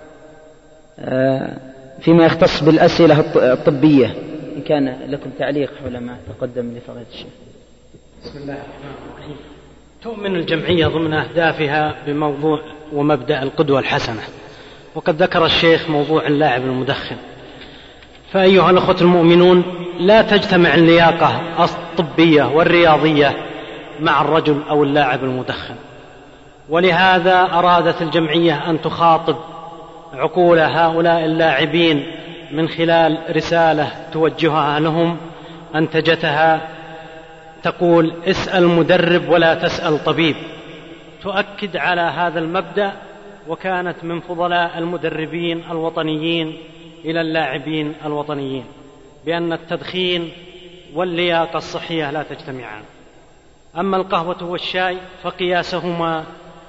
S3: فيما يختص بالأسئلة الطبية، إن كان لكم تعليق حول ما تقدم لفضيلة الشيخ.
S4: بسم الله الرحمن الرحيم. تؤمن الجمعية ضمن أهدافها بموضوع ومبدأ القدوة الحسنة، وقد ذكر الشيخ موضوع اللاعب المدخن. فأيها الأخوة المؤمنون، لا تجتمع اللياقة الطبية والرياضية مع الرجل أو اللاعب المدخن، ولهذا أرادت الجمعية أن تخاطب عقول هؤلاء اللاعبين من خلال رسالة توجهها لهم أنتجتها تقول: اسأل مدرب ولا تسأل طبيب، تؤكد على هذا المبدأ، وكانت من فضلاء المدربين الوطنيين إلى اللاعبين الوطنيين بأن التدخين واللياقة الصحية لا تجتمعان. أما القهوة والشاي فقياسهما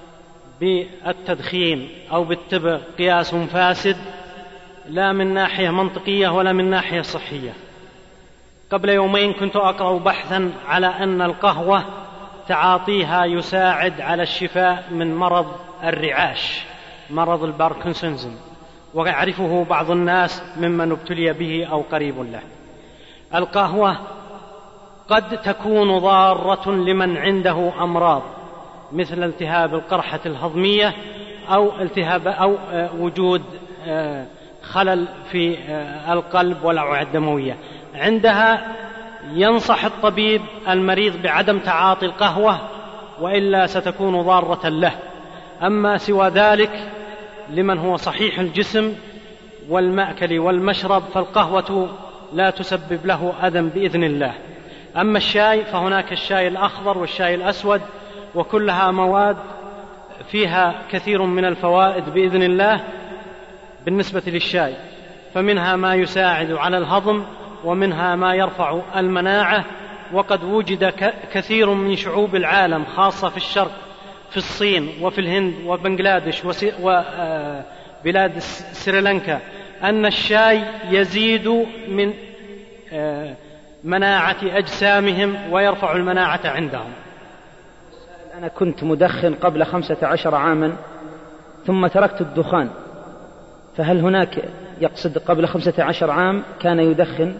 S4: بالتدخين أو بالتبغ قياس فاسد، لا من ناحية منطقية ولا من ناحية صحية. قبل يومين كنت أقرأ بحثا على أن القهوة تعاطيها يساعد على الشفاء من مرض الرعاش، مرض الباركنسونزم، ويعرفه بعض الناس ممن ابتلي به أو قريب له. القهوة قد تكون ضارة لمن عنده أمراض مثل التهاب القرحة الهضمية أو وجود خلل في القلب والأوعية الدموية. عندها ينصح الطبيب المريض بعدم تعاطي القهوة، وإلا ستكون ضارة له. أما سوى ذلك لمن هو صحيح الجسم والمأكل والمشرب فالقهوة لا تسبب له أذى بإذن الله. أما الشاي فهناك الشاي الأخضر والشاي الأسود، وكلها مواد فيها كثير من الفوائد بإذن الله. بالنسبة للشاي فمنها ما يساعد على الهضم، ومنها ما يرفع المناعة، وقد وجد كثير من شعوب العالم خاصة في الشرق، في الصين وفي الهند وبنغلاديش وبلاد سريلانكا، أن الشاي يزيد من مناعة أجسامهم ويرفع المناعة عندهم.
S3: أنا كنت مدخن قبل 15 عاما ثم تركت الدخان، فهل هناك يقصد قبل 15 عام كان يدخن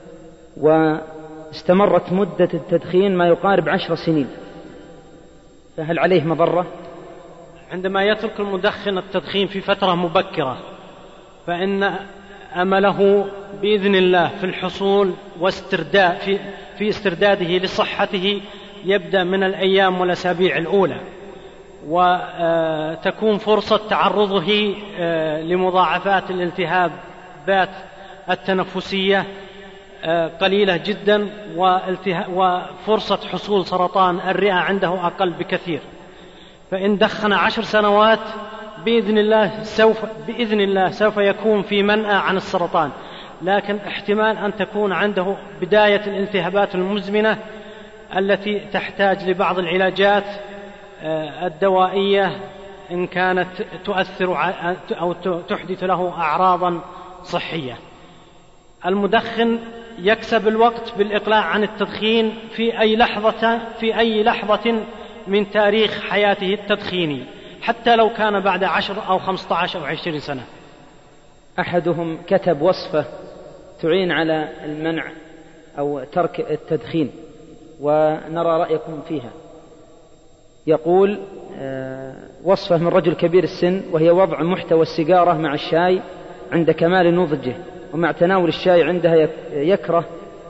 S3: واستمرت مدة التدخين ما يقارب 10 سنين، فهل عليه مضرة؟
S4: عندما يترك المدخن التدخين في فترة مبكرة فإن أمله بإذن الله في الحصول في استرداده لصحته يبدأ من الأيام والأسابيع الأولى، وتكون فرصة تعرضه لمضاعفات الالتهابات التنفسية قليلة جدا، وفرصة حصول سرطان الرئة عنده أقل بكثير. فإن دخن 10 سنوات بإذن الله سوف يكون في منأى عن السرطان، لكن احتمال أن تكون عنده بداية الالتهابات المزمنة التي تحتاج لبعض العلاجات الدوائية إن كانت تؤثر أو تحدث له أعراضا صحية. المدخن يكسب الوقت بالإقلاع عن التدخين في أي لحظة من تاريخ حياته التدخيني، حتى لو كان بعد 10 أو 15 أو 20 سنة.
S3: أحدهم كتب وصفة تعين على المنع أو ترك التدخين، ونرى رأيكم فيها. يقول وصفة من رجل كبير السن، وهي وضع محتوى السيجارة مع الشاي عند كمال نضجه، ومع تناول الشاي عندها يكره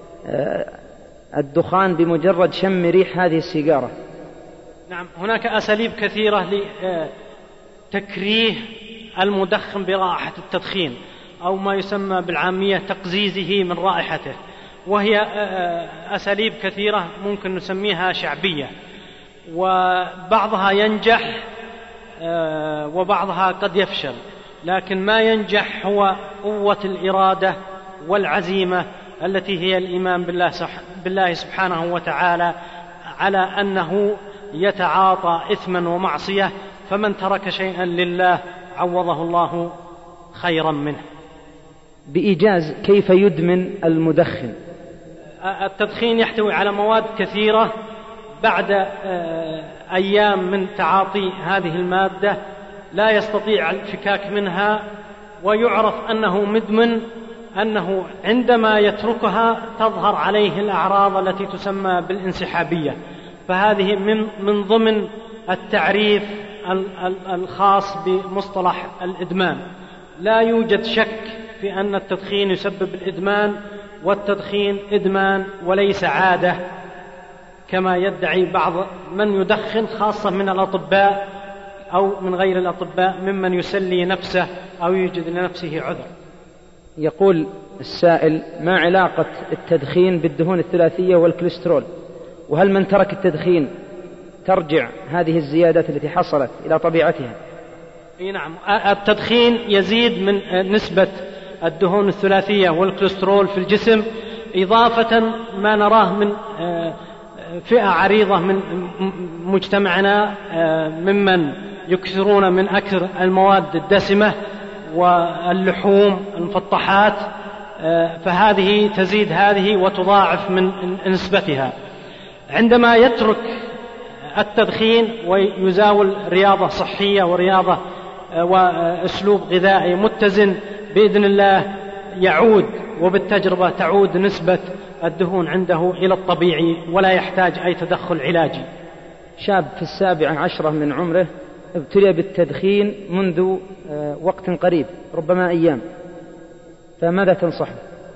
S3: الدخان بمجرد شم ريح هذه السيجارة.
S4: نعم، هناك أساليب كثيرة لتكريه المدخن برائحة التدخين، أو ما يسمى بالعامية تقزيزه من رائحته، وهي أساليب كثيرة ممكن نسميها شعبية، وبعضها ينجح وبعضها قد يفشل، لكن ما ينجح هو قوة الإرادة والعزيمة التي هي الإيمان بالله سبحانه وتعالى على أنه يتعاطى إثما ومعصية، فمن ترك شيئا لله عوضه الله خيرا منه.
S3: بإيجاز كيف يدمن المدخن؟
S4: التدخين يحتوي على مواد كثيرة بعد أيام من تعاطي هذه المادة لا يستطيع الفكاك منها، ويعرف أنه مدمن، أنه عندما يتركها تظهر عليه الأعراض التي تسمى بالانسحابية. فهذه من ضمن التعريف الخاص بمصطلح الإدمان. لا يوجد شك في أن التدخين يسبب الإدمان، والتدخين إدمان وليس عادة كما يدعي بعض من يدخن، خاصة من الأطباء أو من غير الأطباء ممن يسلي نفسه أو يوجد لنفسه عذر.
S3: يقول السائل: ما علاقة التدخين بالدهون الثلاثية والكوليسترول؟ وهل من ترك التدخين ترجع هذه الزيادات التي حصلت إلى طبيعتها؟
S4: نعم، التدخين يزيد من نسبة الدهون الثلاثية والكوليسترول في الجسم، إضافة ما نراه من فئة عريضة من مجتمعنا ممن يكثرون من أكل المواد الدسمة واللحوم المفطحات، فهذه تزيد هذه وتضاعف من نسبتها. عندما يترك التدخين ويزاول رياضة صحية ورياضة وأسلوب غذائي متزن، بإذن الله يعود، وبالتجربة تعود نسبة الدهون عنده إلى الطبيعي ولا يحتاج أي تدخل علاجي.
S3: شاب في 17 من عمره ابتلي بالتدخين منذ وقت قريب، ربما أيام، فماذا تنصحه؟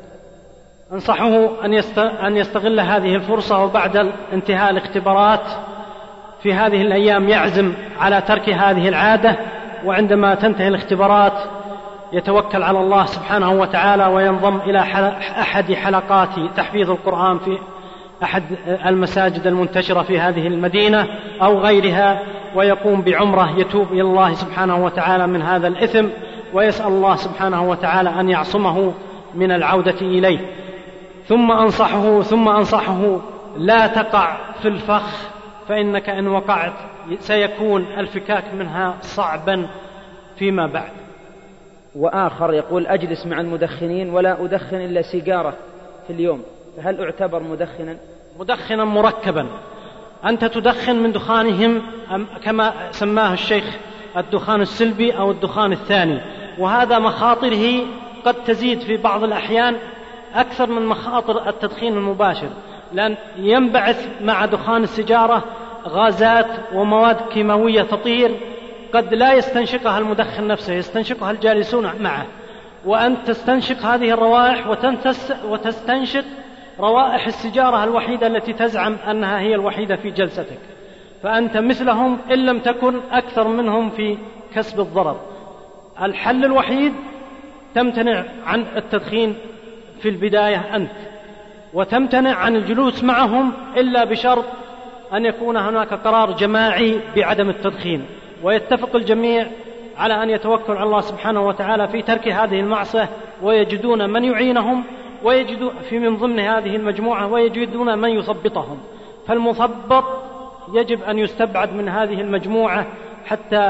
S4: أنصحه أن يستغل هذه الفرصة، وبعد انتهاء الاختبارات في هذه الأيام يعزم على ترك هذه العادة، وعندما تنتهي الاختبارات يتوكل على الله سبحانه وتعالى وينضم إلى أحد حلقات تحفيظ القرآن في أحد المساجد المنتشرة في هذه المدينة أو غيرها، ويقوم بعمرة يتوب إلى الله سبحانه وتعالى من هذا الإثم، ويسأل الله سبحانه وتعالى أن يعصمه من العودة إليه. ثم أنصحه لا تقع في الفخ، فإنك إن وقعت سيكون الفكاك منها صعبا فيما بعد.
S3: وآخر يقول: أجلس مع المدخنين ولا أدخن إلا سيجارة في اليوم، فهل أعتبر مدخنا
S4: مركبا؟ أنت تدخن من دخانهم كما سماه الشيخ الدخان السلبي أو الدخان الثاني، وهذا مخاطره قد تزيد في بعض الأحيان أكثر من مخاطر التدخين المباشر، لأن ينبعث مع دخان السيجارة غازات ومواد كيماوية تطير قد لا يستنشقها المدخن نفسه، يستنشقها الجالسون معه، وأنت تستنشق هذه الروائح وتستنشق روائح السيجارة الوحيدة التي تزعم أنها هي الوحيدة في جلستك، فأنت مثلهم إن لم تكن أكثر منهم في كسب الضرر. الحل الوحيد تمتنع عن التدخين في البداية أنت، وتمتنع عن الجلوس معهم إلا بشرط أن يكون هناك قرار جماعي بعدم التدخين، ويتفق الجميع على أن يتوكل على الله سبحانه وتعالى في ترك هذه المعصية، ويجدون من يعينهم، ويجدون في من ضمن هذه المجموعة ويجدون من يثبطهم. فالمثبط يجب أن يستبعد من هذه المجموعة حتى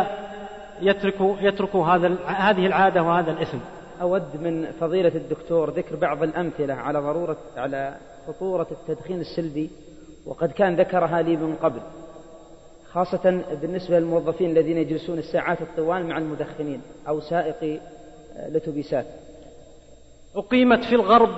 S4: يتركوا هذه العادة وهذا الإثم.
S3: أود من فضيلة الدكتور ذكر بعض الأمثلة على خطورة التدخين السلبي، وقد كان ذكرها لي من قبل، خاصة بالنسبة للموظفين الذين يجلسون الساعات الطوال مع المدخنين أو سائقي الأتوبيسات.
S4: أقيمت في الغرب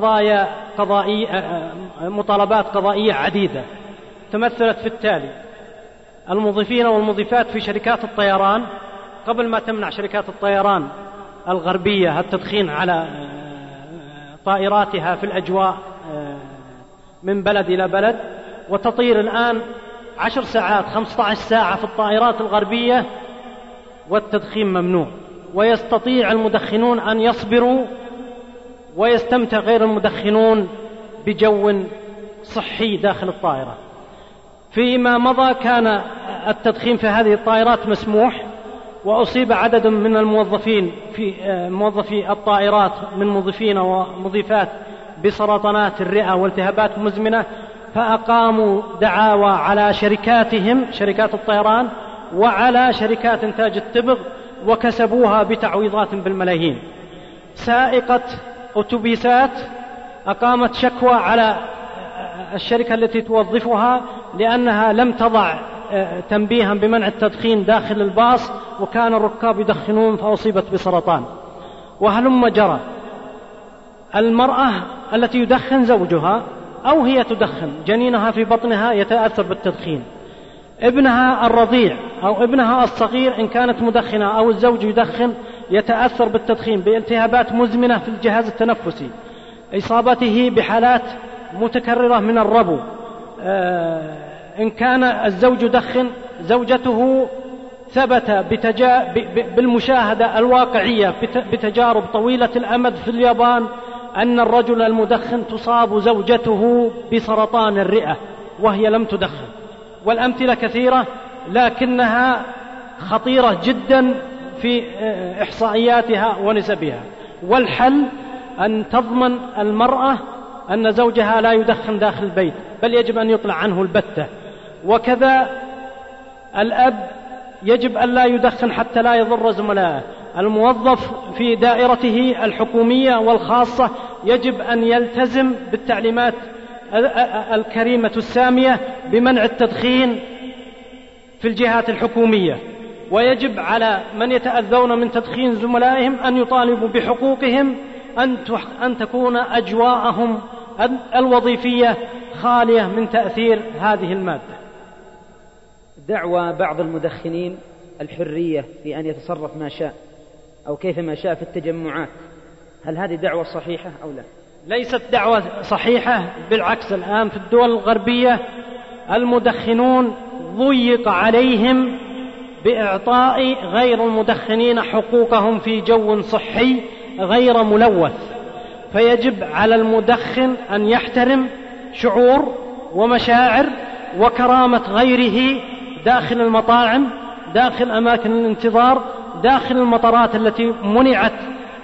S4: مطالبات قضائية عديدة تمثلت في التالي: الموظفين والموظفات في شركات الطيران قبل ما تمنع شركات الطيران الغربية التدخين على طائراتها في الأجواء من بلد إلى بلد، وتطير الآن 10 ساعات 15 ساعة في الطائرات الغربية والتدخين ممنوع، ويستطيع المدخنون أن يصبروا ويستمتع غير المدخنون بجو صحي داخل الطائرة. فيما مضى كان التدخين في هذه الطائرات مسموح، وأصيب عدد من الموظفين في موظفي الطائرات من موظفين ومضيفات بسرطانات الرئة والتهابات مزمنة، فأقاموا دعاوى على شركاتهم شركات الطيران وعلى شركات إنتاج التبغ، وكسبوها بتعويضات بالملايين. سائقة أتوبيسات أقامت شكوى على الشركة التي توظفها لأنها لم تضع تنبيها بمنع التدخين داخل الباص، وكان الركاب يدخنون فأصيبت بسرطان. وهلم جرى، المرأة التي يدخن زوجها أو هي تدخن، جنينها في بطنها يتأثر بالتدخين، ابنها الرضيع أو ابنها الصغير إن كانت مدخنة أو الزوج يدخن يتأثر بالتدخين بالتهابات مزمنة في الجهاز التنفسي، إصابته بحالات متكررة من الربو. إن كان الزوج يدخن، زوجته ثبت بالمشاهدة الواقعية بتجارب طويلة الأمد في اليابان أن الرجل المدخن تصاب زوجته بسرطان الرئة وهي لم تدخن. والأمثلة كثيرة لكنها خطيرة جدا في إحصائياتها ونسبها. والحل أن تضمن المرأة أن زوجها لا يدخن داخل البيت، بل يجب أن يطلع عنه البتة. وكذا الأب يجب أن لا يدخن حتى لا يضر زملائه. الموظف في دائرته الحكومية والخاصة يجب أن يلتزم بالتعليمات الكريمة السامية بمنع التدخين في الجهات الحكومية. ويجب على من يتأذون من تدخين زملائهم أن يطالبوا بحقوقهم أن تكون أجواءهم الوظيفية خالية من تأثير هذه المادة.
S3: دعوى بعض المدخنين الحرية في أن يتصرف ما شاء أو كيفما شاء في التجمعات، هل هذه دعوة صحيحة أو لا؟
S4: ليست دعوة صحيحة، بالعكس. الآن في الدول الغربية المدخنون ضيق عليهم بإعطاء غير المدخنين حقوقهم في جو صحي غير ملوث. فيجب على المدخن أن يحترم شعور ومشاعر وكرامة غيره داخل المطاعم، داخل أماكن الانتظار، داخل المطارات التي منعت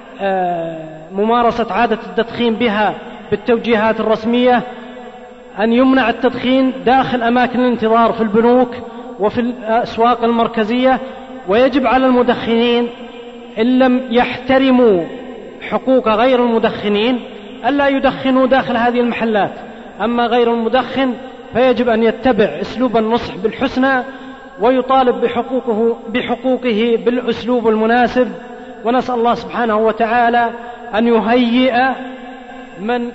S4: ممارسة عادة التدخين بها بالتوجيهات الرسمية، أن يمنع التدخين داخل أماكن الانتظار في البنوك وفي الأسواق المركزية. ويجب على المدخنين إن لم يحترموا حقوق غير المدخنين ألا يدخنوا داخل هذه المحلات. أما غير المدخن فيجب أن يتبع أسلوب النصح بالحسنى ويطالب بحقوقه بالأسلوب المناسب. ونسأل الله سبحانه وتعالى أن يهيئ من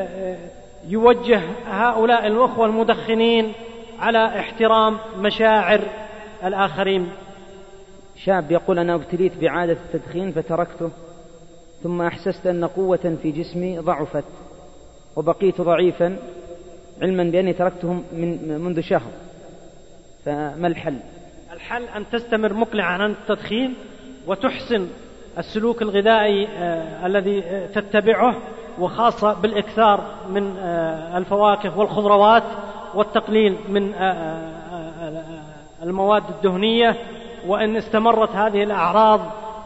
S4: يوجه هؤلاء الأخوة المدخنين على احترام مشاعر الآخرين.
S3: شاب يقول: أنا ابتليت بعادة التدخين فتركته، ثم أحسست أن قوة في جسمي ضعفت وبقيت ضعيفا، علما بأني تركته منذ شهر، فما الحل؟
S4: الحل أن تستمر مقلعا عن التدخين وتحسن السلوك الغذائي الذي تتبعه، وخاصة بالإكثار من الفواكه والخضروات والتقليل من المواد الدهنية. وإن استمرت هذه الأعراض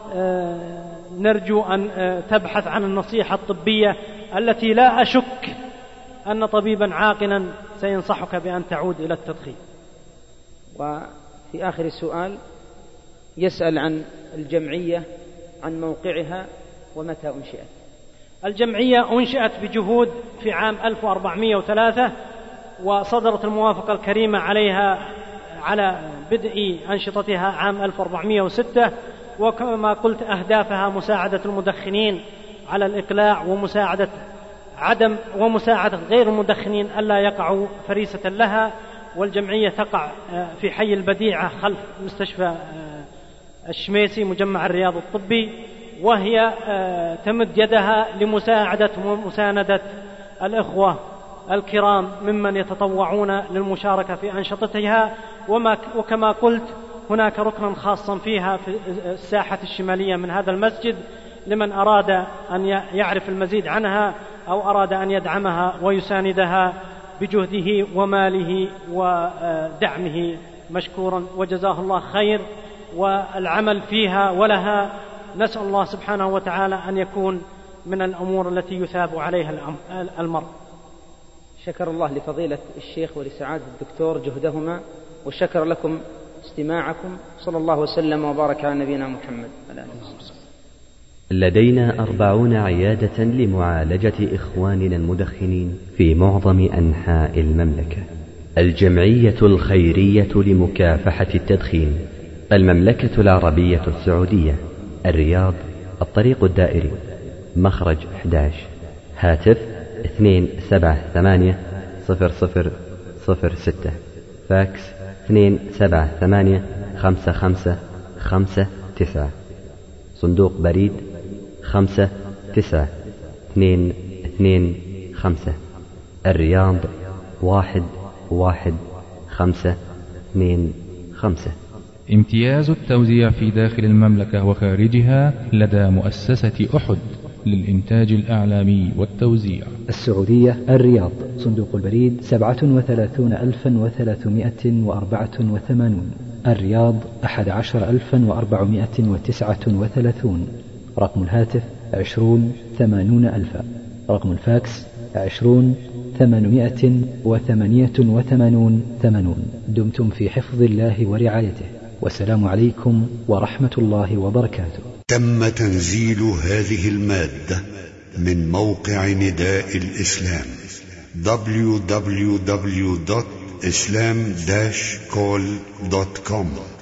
S4: نرجو أن تبحث عن النصيحة الطبية التي لا أشك أن طبيبا عاقلا سينصحك بأن تعود إلى التدخين.
S3: وفي آخر السؤال يسأل عن الجمعية، عن موقعها ومتى أنشئت.
S4: الجمعية أنشئت بجهود في عام 1403، وصدرت الموافقة الكريمة عليها على بدء أنشطتها عام 1406. وكما قلت أهدافها مساعدة المدخنين على الإقلاع ومساعدة غير المدخنين ألا يقعوا فريسة لها. والجمعية تقع في حي البديعة خلف مستشفى الشميسي مجمع الرياض الطبي، وهي تمد يدها لمساعدة ومساندة الإخوة الكرام ممن يتطوعون للمشاركة في أنشطتها. وكما قلت هناك ركنا خاصا فيها في الساحة الشمالية من هذا المسجد لمن أراد أن يعرف المزيد عنها أو أراد أن يدعمها ويساندها بجهده وماله ودعمه مشكورا، وجزاه الله خير. والعمل فيها ولها نسأل الله سبحانه وتعالى أن يكون من الأمور التي يثاب عليها المرء.
S3: شكر الله لفضيلة الشيخ ولسعادة الدكتور جهدهما، وشكر لكم استماعكم. صلى الله وسلم وبارك على نبينا محمد.
S1: لدينا 40 عيادة لمعالجة إخواننا المدخنين في معظم أنحاء المملكة. الجمعية الخيرية لمكافحة التدخين، المملكة العربية السعودية، الرياض، الطريق الدائري، مخرج 11، هاتف 278000006، فاكس 2785559، صندوق بريد 59225، الرياض 11525.
S5: امتياز التوزيع في داخل المملكة وخارجها لدى مؤسسة أحد للإنتاج الإعلامي والتوزيع.
S6: السعودية، الرياض، صندوق البريد 37384، الرياض 11439، رقم الهاتف 208000، رقم الفاكس 208888. دمتم في حفظ الله ورعايته، والسلام عليكم ورحمة الله وبركاته.
S7: تم تنزيل هذه المادة من موقع نداء الإسلام www.islam-call.com